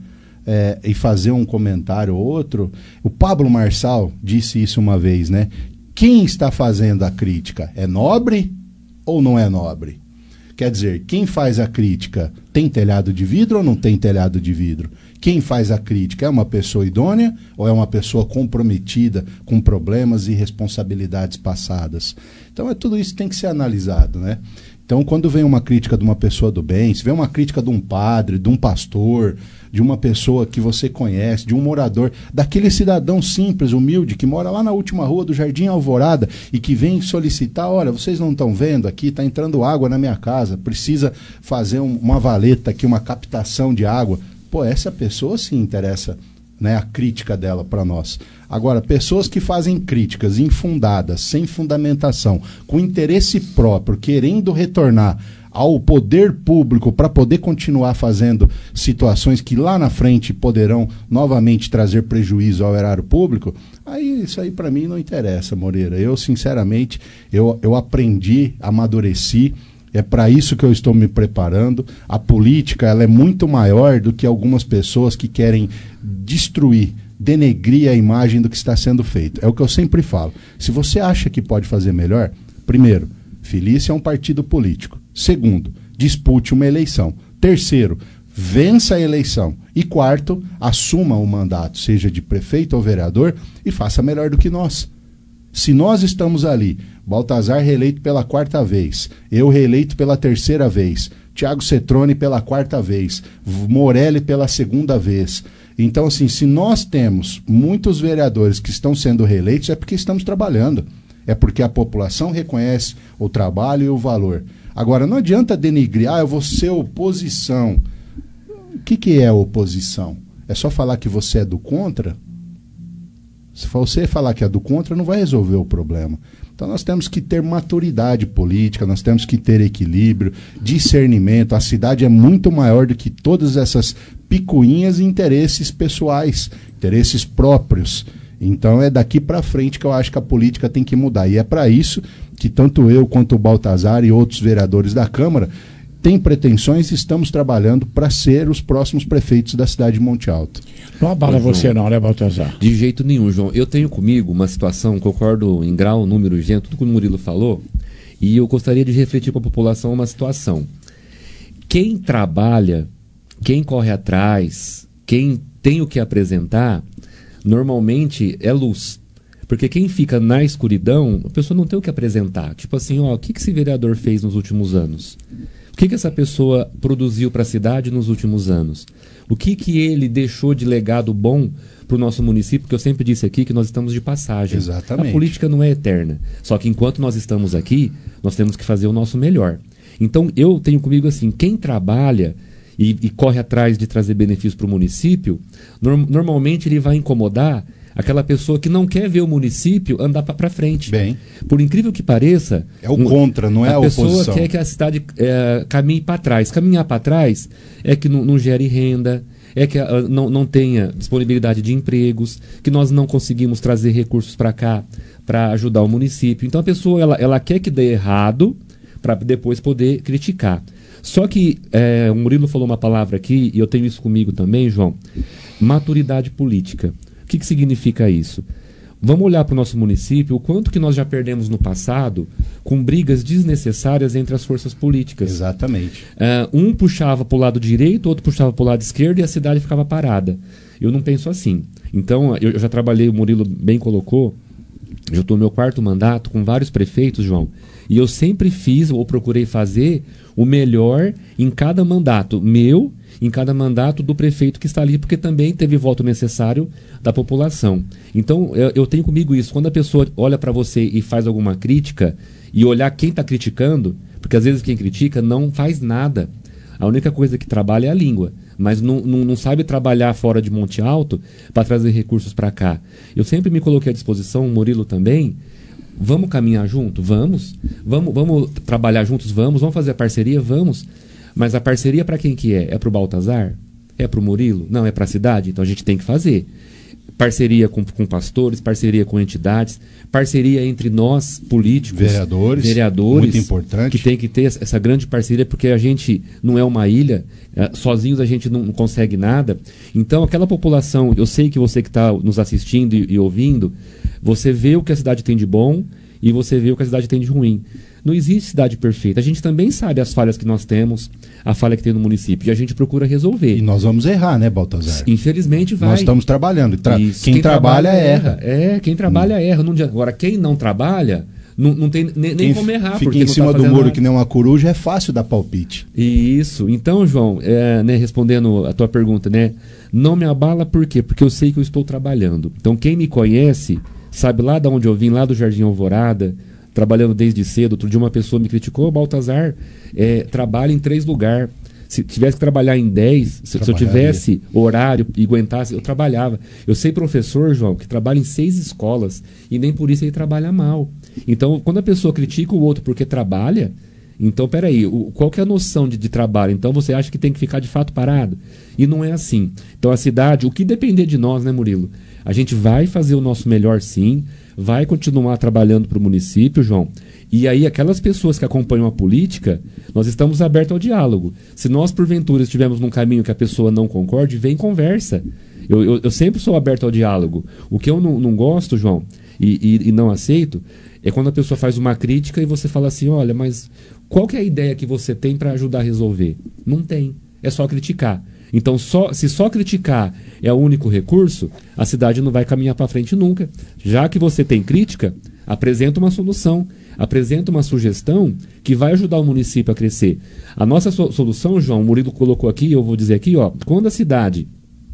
e fazer um comentário ou outro, o Pablo Marçal disse isso uma vez, né? Quem está fazendo a crítica é nobre ou não é nobre? Quer dizer, quem faz a crítica tem telhado de vidro ou não tem telhado de vidro? Quem faz a crítica é uma pessoa idônea ou é uma pessoa comprometida com problemas e responsabilidades passadas? Então, tudo isso tem que ser analisado, né? Então, quando vem uma crítica de uma pessoa do bem, se vem uma crítica de um padre, de um pastor, de uma pessoa que você conhece, de um morador, daquele cidadão simples, humilde, que mora lá na última rua do Jardim Alvorada e que vem solicitar, olha, vocês não estão vendo aqui, está entrando água na minha casa, precisa fazer uma valeta aqui, uma captação de água. Pô, essa pessoa sim interessa, né, a crítica dela para nós. Agora, pessoas que fazem críticas infundadas, sem fundamentação, com interesse próprio, querendo retornar ao poder público para poder continuar fazendo situações que lá na frente poderão novamente trazer prejuízo ao erário público, aí isso aí para mim não interessa, Moreira. Eu, sinceramente, eu aprendi, amadureci. É para isso que eu estou me preparando. A política ela é muito maior do que algumas pessoas que querem destruir, denegrir a imagem do que está sendo feito. É o que eu sempre falo. Se você acha que pode fazer melhor, primeiro, filie-se a um partido político. Segundo, dispute uma eleição. Terceiro, vença a eleição. E quarto, assuma o mandato, seja de prefeito ou vereador, e faça melhor do que nós. Se nós estamos ali, Baltazar reeleito pela 4ª vez, eu reeleito pela 3ª vez, Tiago Cetrone pela 4ª vez, Morelli pela 2ª vez. Então, assim, se nós temos muitos vereadores que estão sendo reeleitos, é porque estamos trabalhando. É porque a população reconhece o trabalho e o valor. Agora, não adianta denigrir, eu vou ser oposição. O que é oposição? É só falar que você é do contra? Se você falar que é do contra, não vai resolver o problema. Então nós temos que ter maturidade política, nós temos que ter equilíbrio, discernimento. A cidade é muito maior do que todas essas picuinhas e interesses pessoais, interesses próprios. Então é daqui para frente que eu acho que a política tem que mudar. E é para isso que tanto eu quanto o Baltazar e outros vereadores da Câmara têm pretensões e estamos trabalhando para ser os próximos prefeitos da cidade de Monte Alto. Não abala você não, né, Baltazar? De jeito nenhum, João. Eu tenho comigo uma situação, concordo em grau, número, gênero, tudo que o Murilo falou, e eu gostaria de refletir para a população uma situação. Quem trabalha, quem corre atrás, quem tem o que apresentar, normalmente é luz. Porque quem fica na escuridão, a pessoa não tem o que apresentar. Tipo assim, o que esse vereador fez nos últimos anos? O que essa pessoa produziu para a cidade nos últimos anos? O que ele deixou de legado bom para o nosso município? Porque eu sempre disse aqui que nós estamos de passagem. Exatamente. A política não é eterna. Só que enquanto nós estamos aqui, nós temos que fazer o nosso melhor. Então eu tenho comigo assim, quem trabalha e corre atrás de trazer benefício para o município, normalmente ele vai incomodar Aquela pessoa que não quer ver o município andar para frente. Bem. Por incrível que pareça... É o contra, não é a oposição. A pessoa quer que a cidade caminhe para trás. Caminhar para trás é que não gere renda, é que não tenha disponibilidade de empregos, que nós não conseguimos trazer recursos para cá para ajudar o município. Então a pessoa ela quer que dê errado para depois poder criticar. Só que o Murilo falou uma palavra aqui, e eu tenho isso comigo também, João: maturidade política. O que significa isso? Vamos olhar para o nosso município, o quanto que nós já perdemos no passado com brigas desnecessárias entre as forças políticas. Exatamente. Um puxava para o lado direito, outro puxava para o lado esquerdo e a cidade ficava parada. Eu não penso assim. Então, eu já trabalhei, o Murilo bem colocou, eu estou no meu 4º mandato com vários prefeitos, João, e eu sempre fiz ou procurei fazer o melhor em cada mandato meu, em cada mandato do prefeito que está ali, porque também teve voto necessário da população. Então, eu tenho comigo isso. Quando a pessoa olha para você e faz alguma crítica, e olhar quem está criticando, porque às vezes quem critica não faz nada. A única coisa que trabalha é a língua, mas não sabe trabalhar fora de Monte Alto para trazer recursos para cá. Eu sempre me coloquei à disposição, o Murilo também. Vamos caminhar junto? Vamos trabalhar juntos? Vamos fazer a parceria? Vamos. Mas a parceria para quem que é? É para o Baltazar? É para o Murilo? Não, é para a cidade? Então a gente tem que fazer. Parceria com pastores, parceria com entidades, parceria entre nós, políticos, vereadores, muito importante, que tem que ter essa grande parceria, porque a gente não é uma ilha, sozinhos a gente não consegue nada. Então aquela população, eu sei que você que está nos assistindo e ouvindo, você vê o que a cidade tem de bom e você vê o que a cidade tem de ruim. Não existe cidade perfeita. A gente também sabe as falhas que nós temos, a falha que tem no município, e a gente procura resolver. E nós vamos errar, né, Baltazar? Infelizmente vai. Nós estamos trabalhando. Quem trabalha erra. Quem trabalha erra. Agora, quem não trabalha, não tem nem como errar. Fica em cima do muro que nem uma coruja, é fácil dar palpite. Isso. Então, João, respondendo a tua pergunta, não me abala por quê? Porque eu sei que eu estou trabalhando. Então, quem me conhece, sabe lá de onde eu vim, lá do Jardim Alvorada, trabalhando desde cedo. Outro dia uma pessoa me criticou: Baltazar trabalha em 3 lugares. Se tivesse que trabalhar em 10, se eu tivesse horário e aguentasse, eu trabalhava. Eu sei professor, João, que trabalha em 6 escolas e nem por isso ele trabalha mal. Então, quando a pessoa critica o outro porque trabalha, então, peraí, qual que é a noção de trabalho? Então, você acha que tem que ficar de fato parado? E não é assim. Então, a cidade, o que depender de nós, né, Murilo? A gente vai fazer o nosso melhor, sim, vai continuar trabalhando para o município, João. E aí, aquelas pessoas que acompanham a política, nós estamos abertos ao diálogo. Se nós, porventura, estivermos num caminho que a pessoa não concorde, vem conversa. Eu sempre sou aberto ao diálogo. O que eu não gosto, João, e não aceito, é quando a pessoa faz uma crítica e você fala assim: olha, mas qual que é a ideia que você tem para ajudar a resolver? Não tem. É só criticar. Então, se só criticar é o único recurso, a cidade não vai caminhar para frente nunca. Já que você tem crítica, apresenta uma solução, apresenta uma sugestão que vai ajudar o município a crescer. A nossa solução, João, o Murilo colocou aqui, eu vou dizer aqui, quando a cidade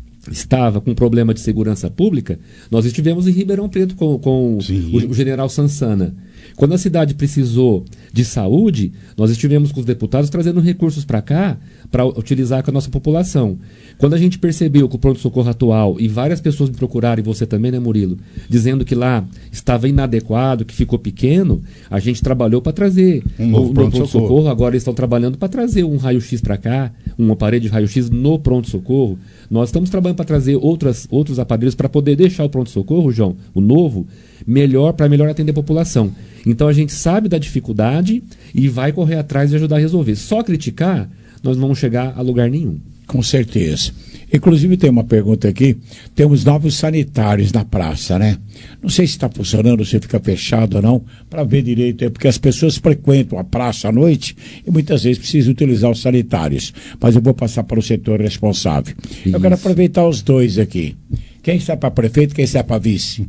estava com problema de segurança pública, nós estivemos em Ribeirão Preto com o general Sansana. Quando a cidade precisou de saúde, nós estivemos com os deputados trazendo recursos para cá para utilizar com a nossa população. Quando a gente percebeu que o pronto-socorro atual, e várias pessoas me procuraram, e você também, né, Murilo, dizendo que lá estava inadequado, que ficou pequeno, a gente trabalhou para trazer no pronto-socorro. Agora eles estão trabalhando para trazer um raio-x para cá, um aparelho de raio-x no pronto-socorro. Nós estamos trabalhando para trazer outros aparelhos para poder deixar o pronto-socorro, João, o novo, para melhor atender a população. Então a gente sabe da dificuldade e vai correr atrás de ajudar a resolver. Só criticar, nós não vamos chegar a lugar nenhum. Com certeza. Inclusive tem uma pergunta aqui, temos novos sanitários na praça, né? Não sei se está funcionando, se fica fechado ou não, para ver direito, porque as pessoas frequentam a praça à noite e muitas vezes precisam utilizar os sanitários. Mas eu vou passar para o setor responsável. Isso. Eu quero aproveitar os dois aqui. Quem está para prefeito, quem está para vice?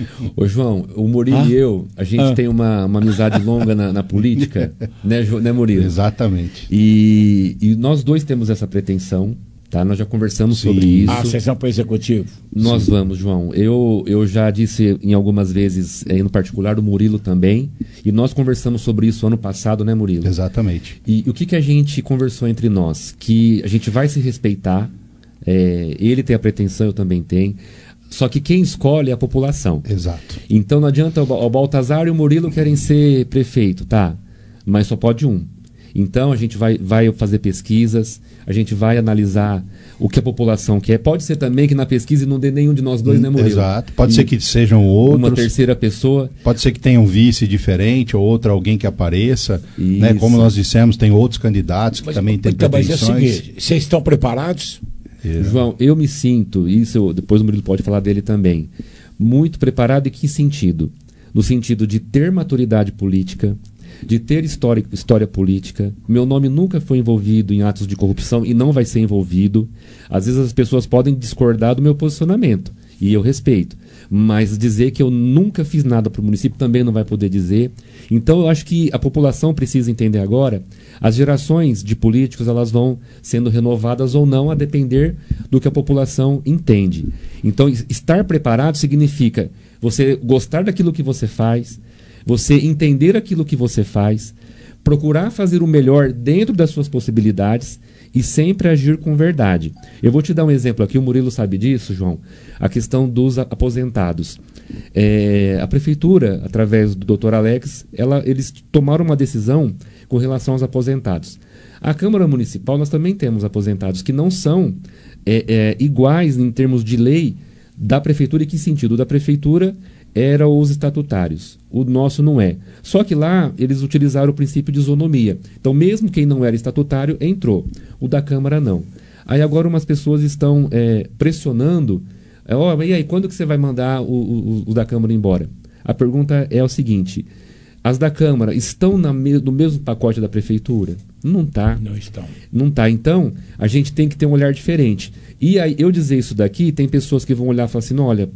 Ô João, o Murilo e eu, a gente tem uma amizade longa na política, né, Murilo? Exatamente. E nós dois temos essa pretensão, tá? Nós já conversamos sobre isso. Vocês vão para o executivo? Nós vamos, João. Eu já disse em algumas vezes, no particular do Murilo também, e nós conversamos sobre isso ano passado, né, Murilo? Exatamente. E o que a gente conversou entre nós? Que a gente vai se respeitar. Ele tem a pretensão, eu também tenho. Só que quem escolhe é a população. Exato. Então não adianta o Baltazar e o Murilo querem ser prefeito, tá? Mas só pode um. Então a gente vai fazer pesquisas, a gente vai analisar o que a população quer. Pode ser também que na pesquisa não dê nenhum de nós dois, né, Murilo? Exato. Pode ser que sejam outros. Uma terceira pessoa. Pode ser que tenha um vice diferente ou outro alguém que apareça. Né? Como nós dissemos, tem outros candidatos que também têm pretensões. Mas é o seguinte, vocês estão preparados? João, eu me sinto, depois o Murilo pode falar dele também, muito preparado em que sentido? No sentido de ter maturidade política, de ter história política. Meu nome nunca foi envolvido em atos de corrupção e não vai ser envolvido. Às vezes as pessoas podem discordar do meu posicionamento e eu respeito, mas dizer que eu nunca fiz nada para o município também não vai poder dizer. Então eu acho que a população precisa entender agora, as gerações de políticos elas vão sendo renovadas ou não a depender do que a população entende. Então estar preparado significa você gostar daquilo que você faz, você entender aquilo que você faz, procurar fazer o melhor dentro das suas possibilidades e sempre agir com verdade. Eu vou te dar um exemplo aqui, o Murilo sabe disso, João, a questão dos aposentados. A prefeitura, através do Dr. Alex, eles tomaram uma decisão com relação aos aposentados. A Câmara Municipal, nós também temos aposentados que não são iguais em termos de lei da prefeitura. Em que sentido? Da prefeitura eram os estatutários. O nosso não é. Só que lá eles utilizaram o princípio de isonomia. Então, mesmo quem não era estatutário, entrou. O da Câmara, não. Aí agora umas pessoas estão pressionando. E aí, quando que você vai mandar o da Câmara embora? A pergunta é o seguinte. As da Câmara estão no mesmo pacote da Prefeitura? Não está. Não estão. Não está. Então, a gente tem que ter um olhar diferente. E aí, eu dizer isso daqui, tem pessoas que vão olhar e falar assim, não, olha,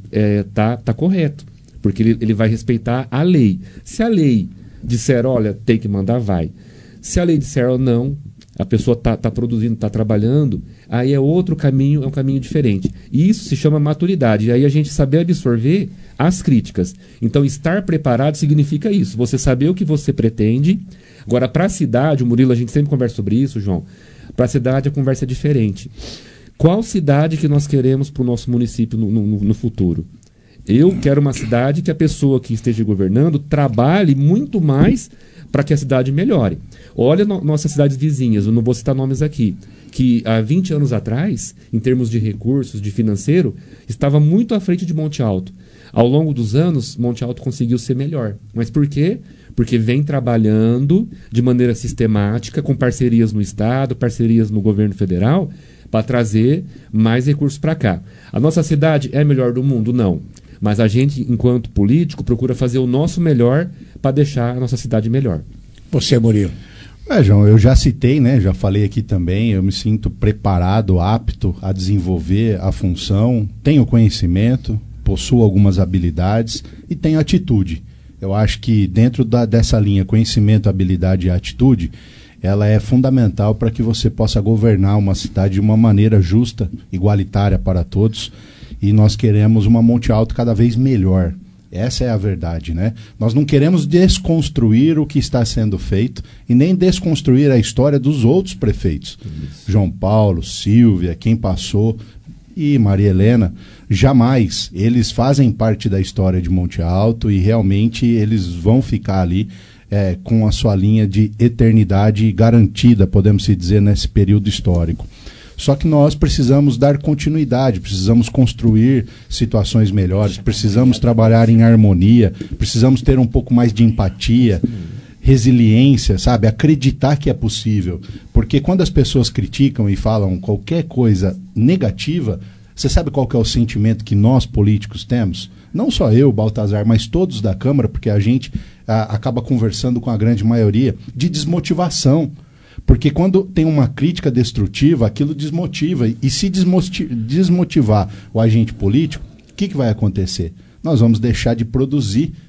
tá correto. Porque ele vai respeitar a lei. Se a lei disser, olha, tem que mandar, vai. Se a lei disser, não, a pessoa está produzindo, está trabalhando, aí é outro caminho, é um caminho diferente. E isso se chama maturidade. E aí a gente saber absorver as críticas. Então, estar preparado significa isso. Você saber o que você pretende. Agora, para a cidade, o Murilo, a gente sempre conversa sobre isso, João. Para a cidade, a conversa é diferente. Qual cidade que nós queremos para o nosso município no futuro? Eu quero uma cidade que a pessoa que esteja governando trabalhe muito mais para que a cidade melhore. Olha nossas cidades vizinhas, eu não vou citar nomes aqui, que há 20 anos atrás, em termos de recursos, de financeiro, estava muito à frente de Monte Alto. Ao longo dos anos, Monte Alto conseguiu ser melhor. Mas por quê? Porque vem trabalhando de maneira sistemática, com parcerias no Estado, parcerias no governo federal, para trazer mais recursos para cá. A nossa cidade é a melhor do mundo? Não. Mas a gente, enquanto político, procura fazer o nosso melhor para deixar a nossa cidade melhor. Você, Murilo? João, eu já citei, né? Já falei aqui também, eu me sinto preparado, apto a desenvolver a função, tenho conhecimento, possuo algumas habilidades e tenho atitude. Eu acho que dentro dessa linha conhecimento, habilidade e atitude, ela é fundamental para que você possa governar uma cidade de uma maneira justa, igualitária para todos. E nós queremos uma Monte Alto cada vez melhor. Essa é a verdade, né? Nós não queremos desconstruir o que está sendo feito e nem desconstruir a história dos outros prefeitos. Isso. João Paulo, Silvia, quem passou e Maria Helena, jamais. Eles fazem parte da história de Monte Alto e realmente eles vão ficar ali com a sua linha de eternidade garantida, podemos dizer, nesse período histórico. Só que nós precisamos dar continuidade, precisamos construir situações melhores, precisamos trabalhar em harmonia, precisamos ter um pouco mais de empatia, resiliência, sabe? Acreditar que é possível. Porque quando as pessoas criticam e falam qualquer coisa negativa, você sabe qual que é o sentimento que nós políticos temos? Não só eu, Baltazar, mas todos da Câmara, porque a gente acaba conversando com a grande maioria, de desmotivação. Porque quando tem uma crítica destrutiva, aquilo desmotiva. E se desmotivar o agente político, o que vai acontecer? Nós vamos deixar de produzir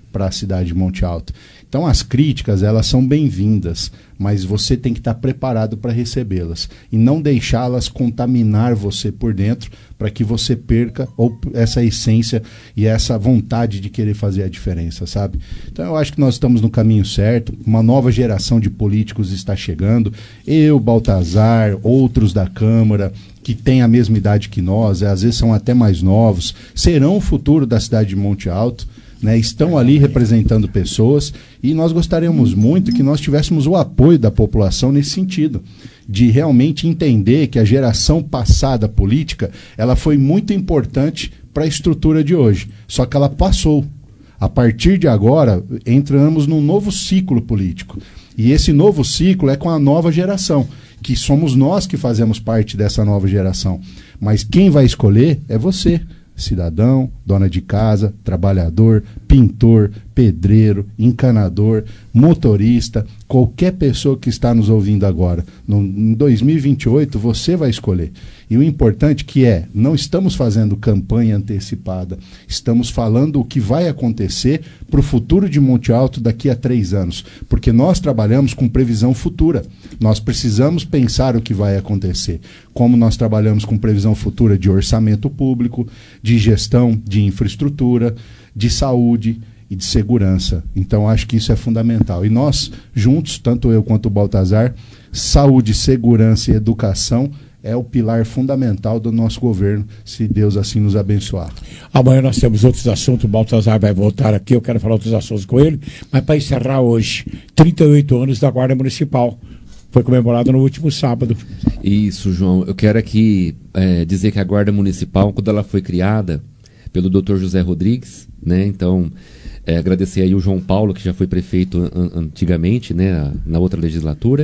para a cidade de Monte Alto. Então as críticas, elas são bem-vindas, mas você tem que estar preparado para recebê-las e não deixá-las contaminar você por dentro para que você perca essa essência e essa vontade de querer fazer a diferença, sabe? Então eu acho que nós estamos no caminho certo, uma nova geração de políticos está chegando, eu, Baltazar, outros da Câmara, que têm a mesma idade que nós, às vezes são até mais novos, serão o futuro da cidade de Monte Alto, né, estão ali representando pessoas e nós gostaríamos muito que nós tivéssemos o apoio da população nesse sentido, de realmente entender que a geração passada política, ela foi muito importante para a estrutura de hoje, só que ela passou. A partir de agora, entramos num novo ciclo político e esse novo ciclo é com a nova geração, que somos nós que fazemos parte dessa nova geração, mas quem vai escolher é você, cidadão, dona de casa, trabalhador, pintor, pedreiro, encanador, motorista, qualquer pessoa que está nos ouvindo agora. Em 2028 você vai escolher. E o importante não estamos fazendo campanha antecipada, estamos falando o que vai acontecer para o futuro de Monte Alto daqui a 3 anos, porque nós trabalhamos com previsão futura, nós precisamos pensar o que vai acontecer, como nós trabalhamos com previsão futura de orçamento público, de gestão de infraestrutura, de saúde e de segurança. Então acho que isso é fundamental. E nós, juntos, tanto eu quanto o Baltazar, saúde, segurança e educação é o pilar fundamental do nosso governo, se Deus assim nos abençoar. Amanhã nós temos outros assuntos, o Baltazar vai voltar aqui, eu quero falar outros assuntos com ele, mas para encerrar hoje, 38 anos da Guarda Municipal. Foi comemorado no último sábado. Isso, João. Eu quero aqui dizer que a Guarda Municipal, quando ela foi criada pelo Dr. José Rodrigues, né? Então, agradecer aí o João Paulo, que já foi prefeito antigamente, né? Na outra legislatura,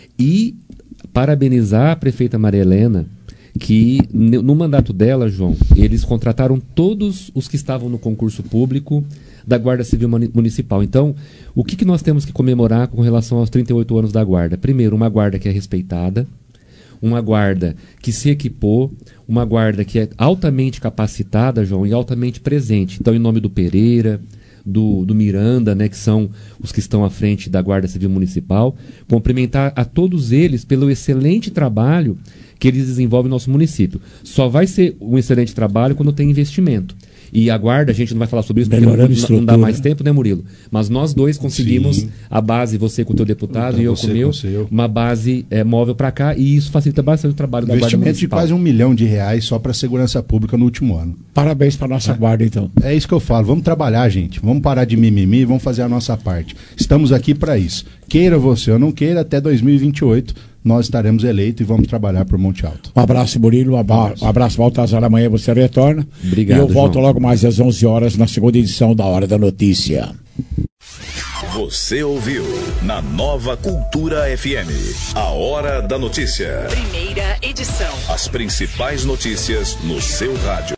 e parabenizar a prefeita Maria Helena, que no mandato dela, João, eles contrataram todos os que estavam no concurso público da Guarda Civil Municipal. Então, o que nós temos que comemorar com relação aos 38 anos da Guarda? Primeiro, uma Guarda que é respeitada, uma Guarda que se equipou, uma Guarda que é altamente capacitada, João, e altamente presente. Então, em nome do Pereira, do Miranda, né, que são os que estão à frente da Guarda Civil Municipal, cumprimentar a todos eles pelo excelente trabalho que eles desenvolvem no nosso município. Só vai ser um excelente trabalho quando tem investimento. E a Guarda, a gente não vai falar sobre isso porque não dá mais tempo, né, Murilo? Mas nós dois conseguimos a base, você com o teu deputado e eu com o meu, uma base móvel para cá, e isso facilita bastante o trabalho da Guarda Municipal. Investimento de quase R$1 milhão só para a segurança pública no último ano. Parabéns para a nossa Guarda, então. É isso que eu falo, vamos trabalhar, gente. Vamos parar de mimimi, vamos fazer a nossa parte. Estamos aqui para isso. Queira você ou não queira, até 2028 nós estaremos eleitos e vamos trabalhar por Monte Alto. Um abraço, Murilo, um abraço, Baltazar, amanhã você retorna. Obrigado, e eu volto João. logo mais às 11 horas na segunda edição da Hora da Notícia. Você ouviu na Nova Cultura FM, a Hora da Notícia. Primeira edição. As principais notícias no seu rádio.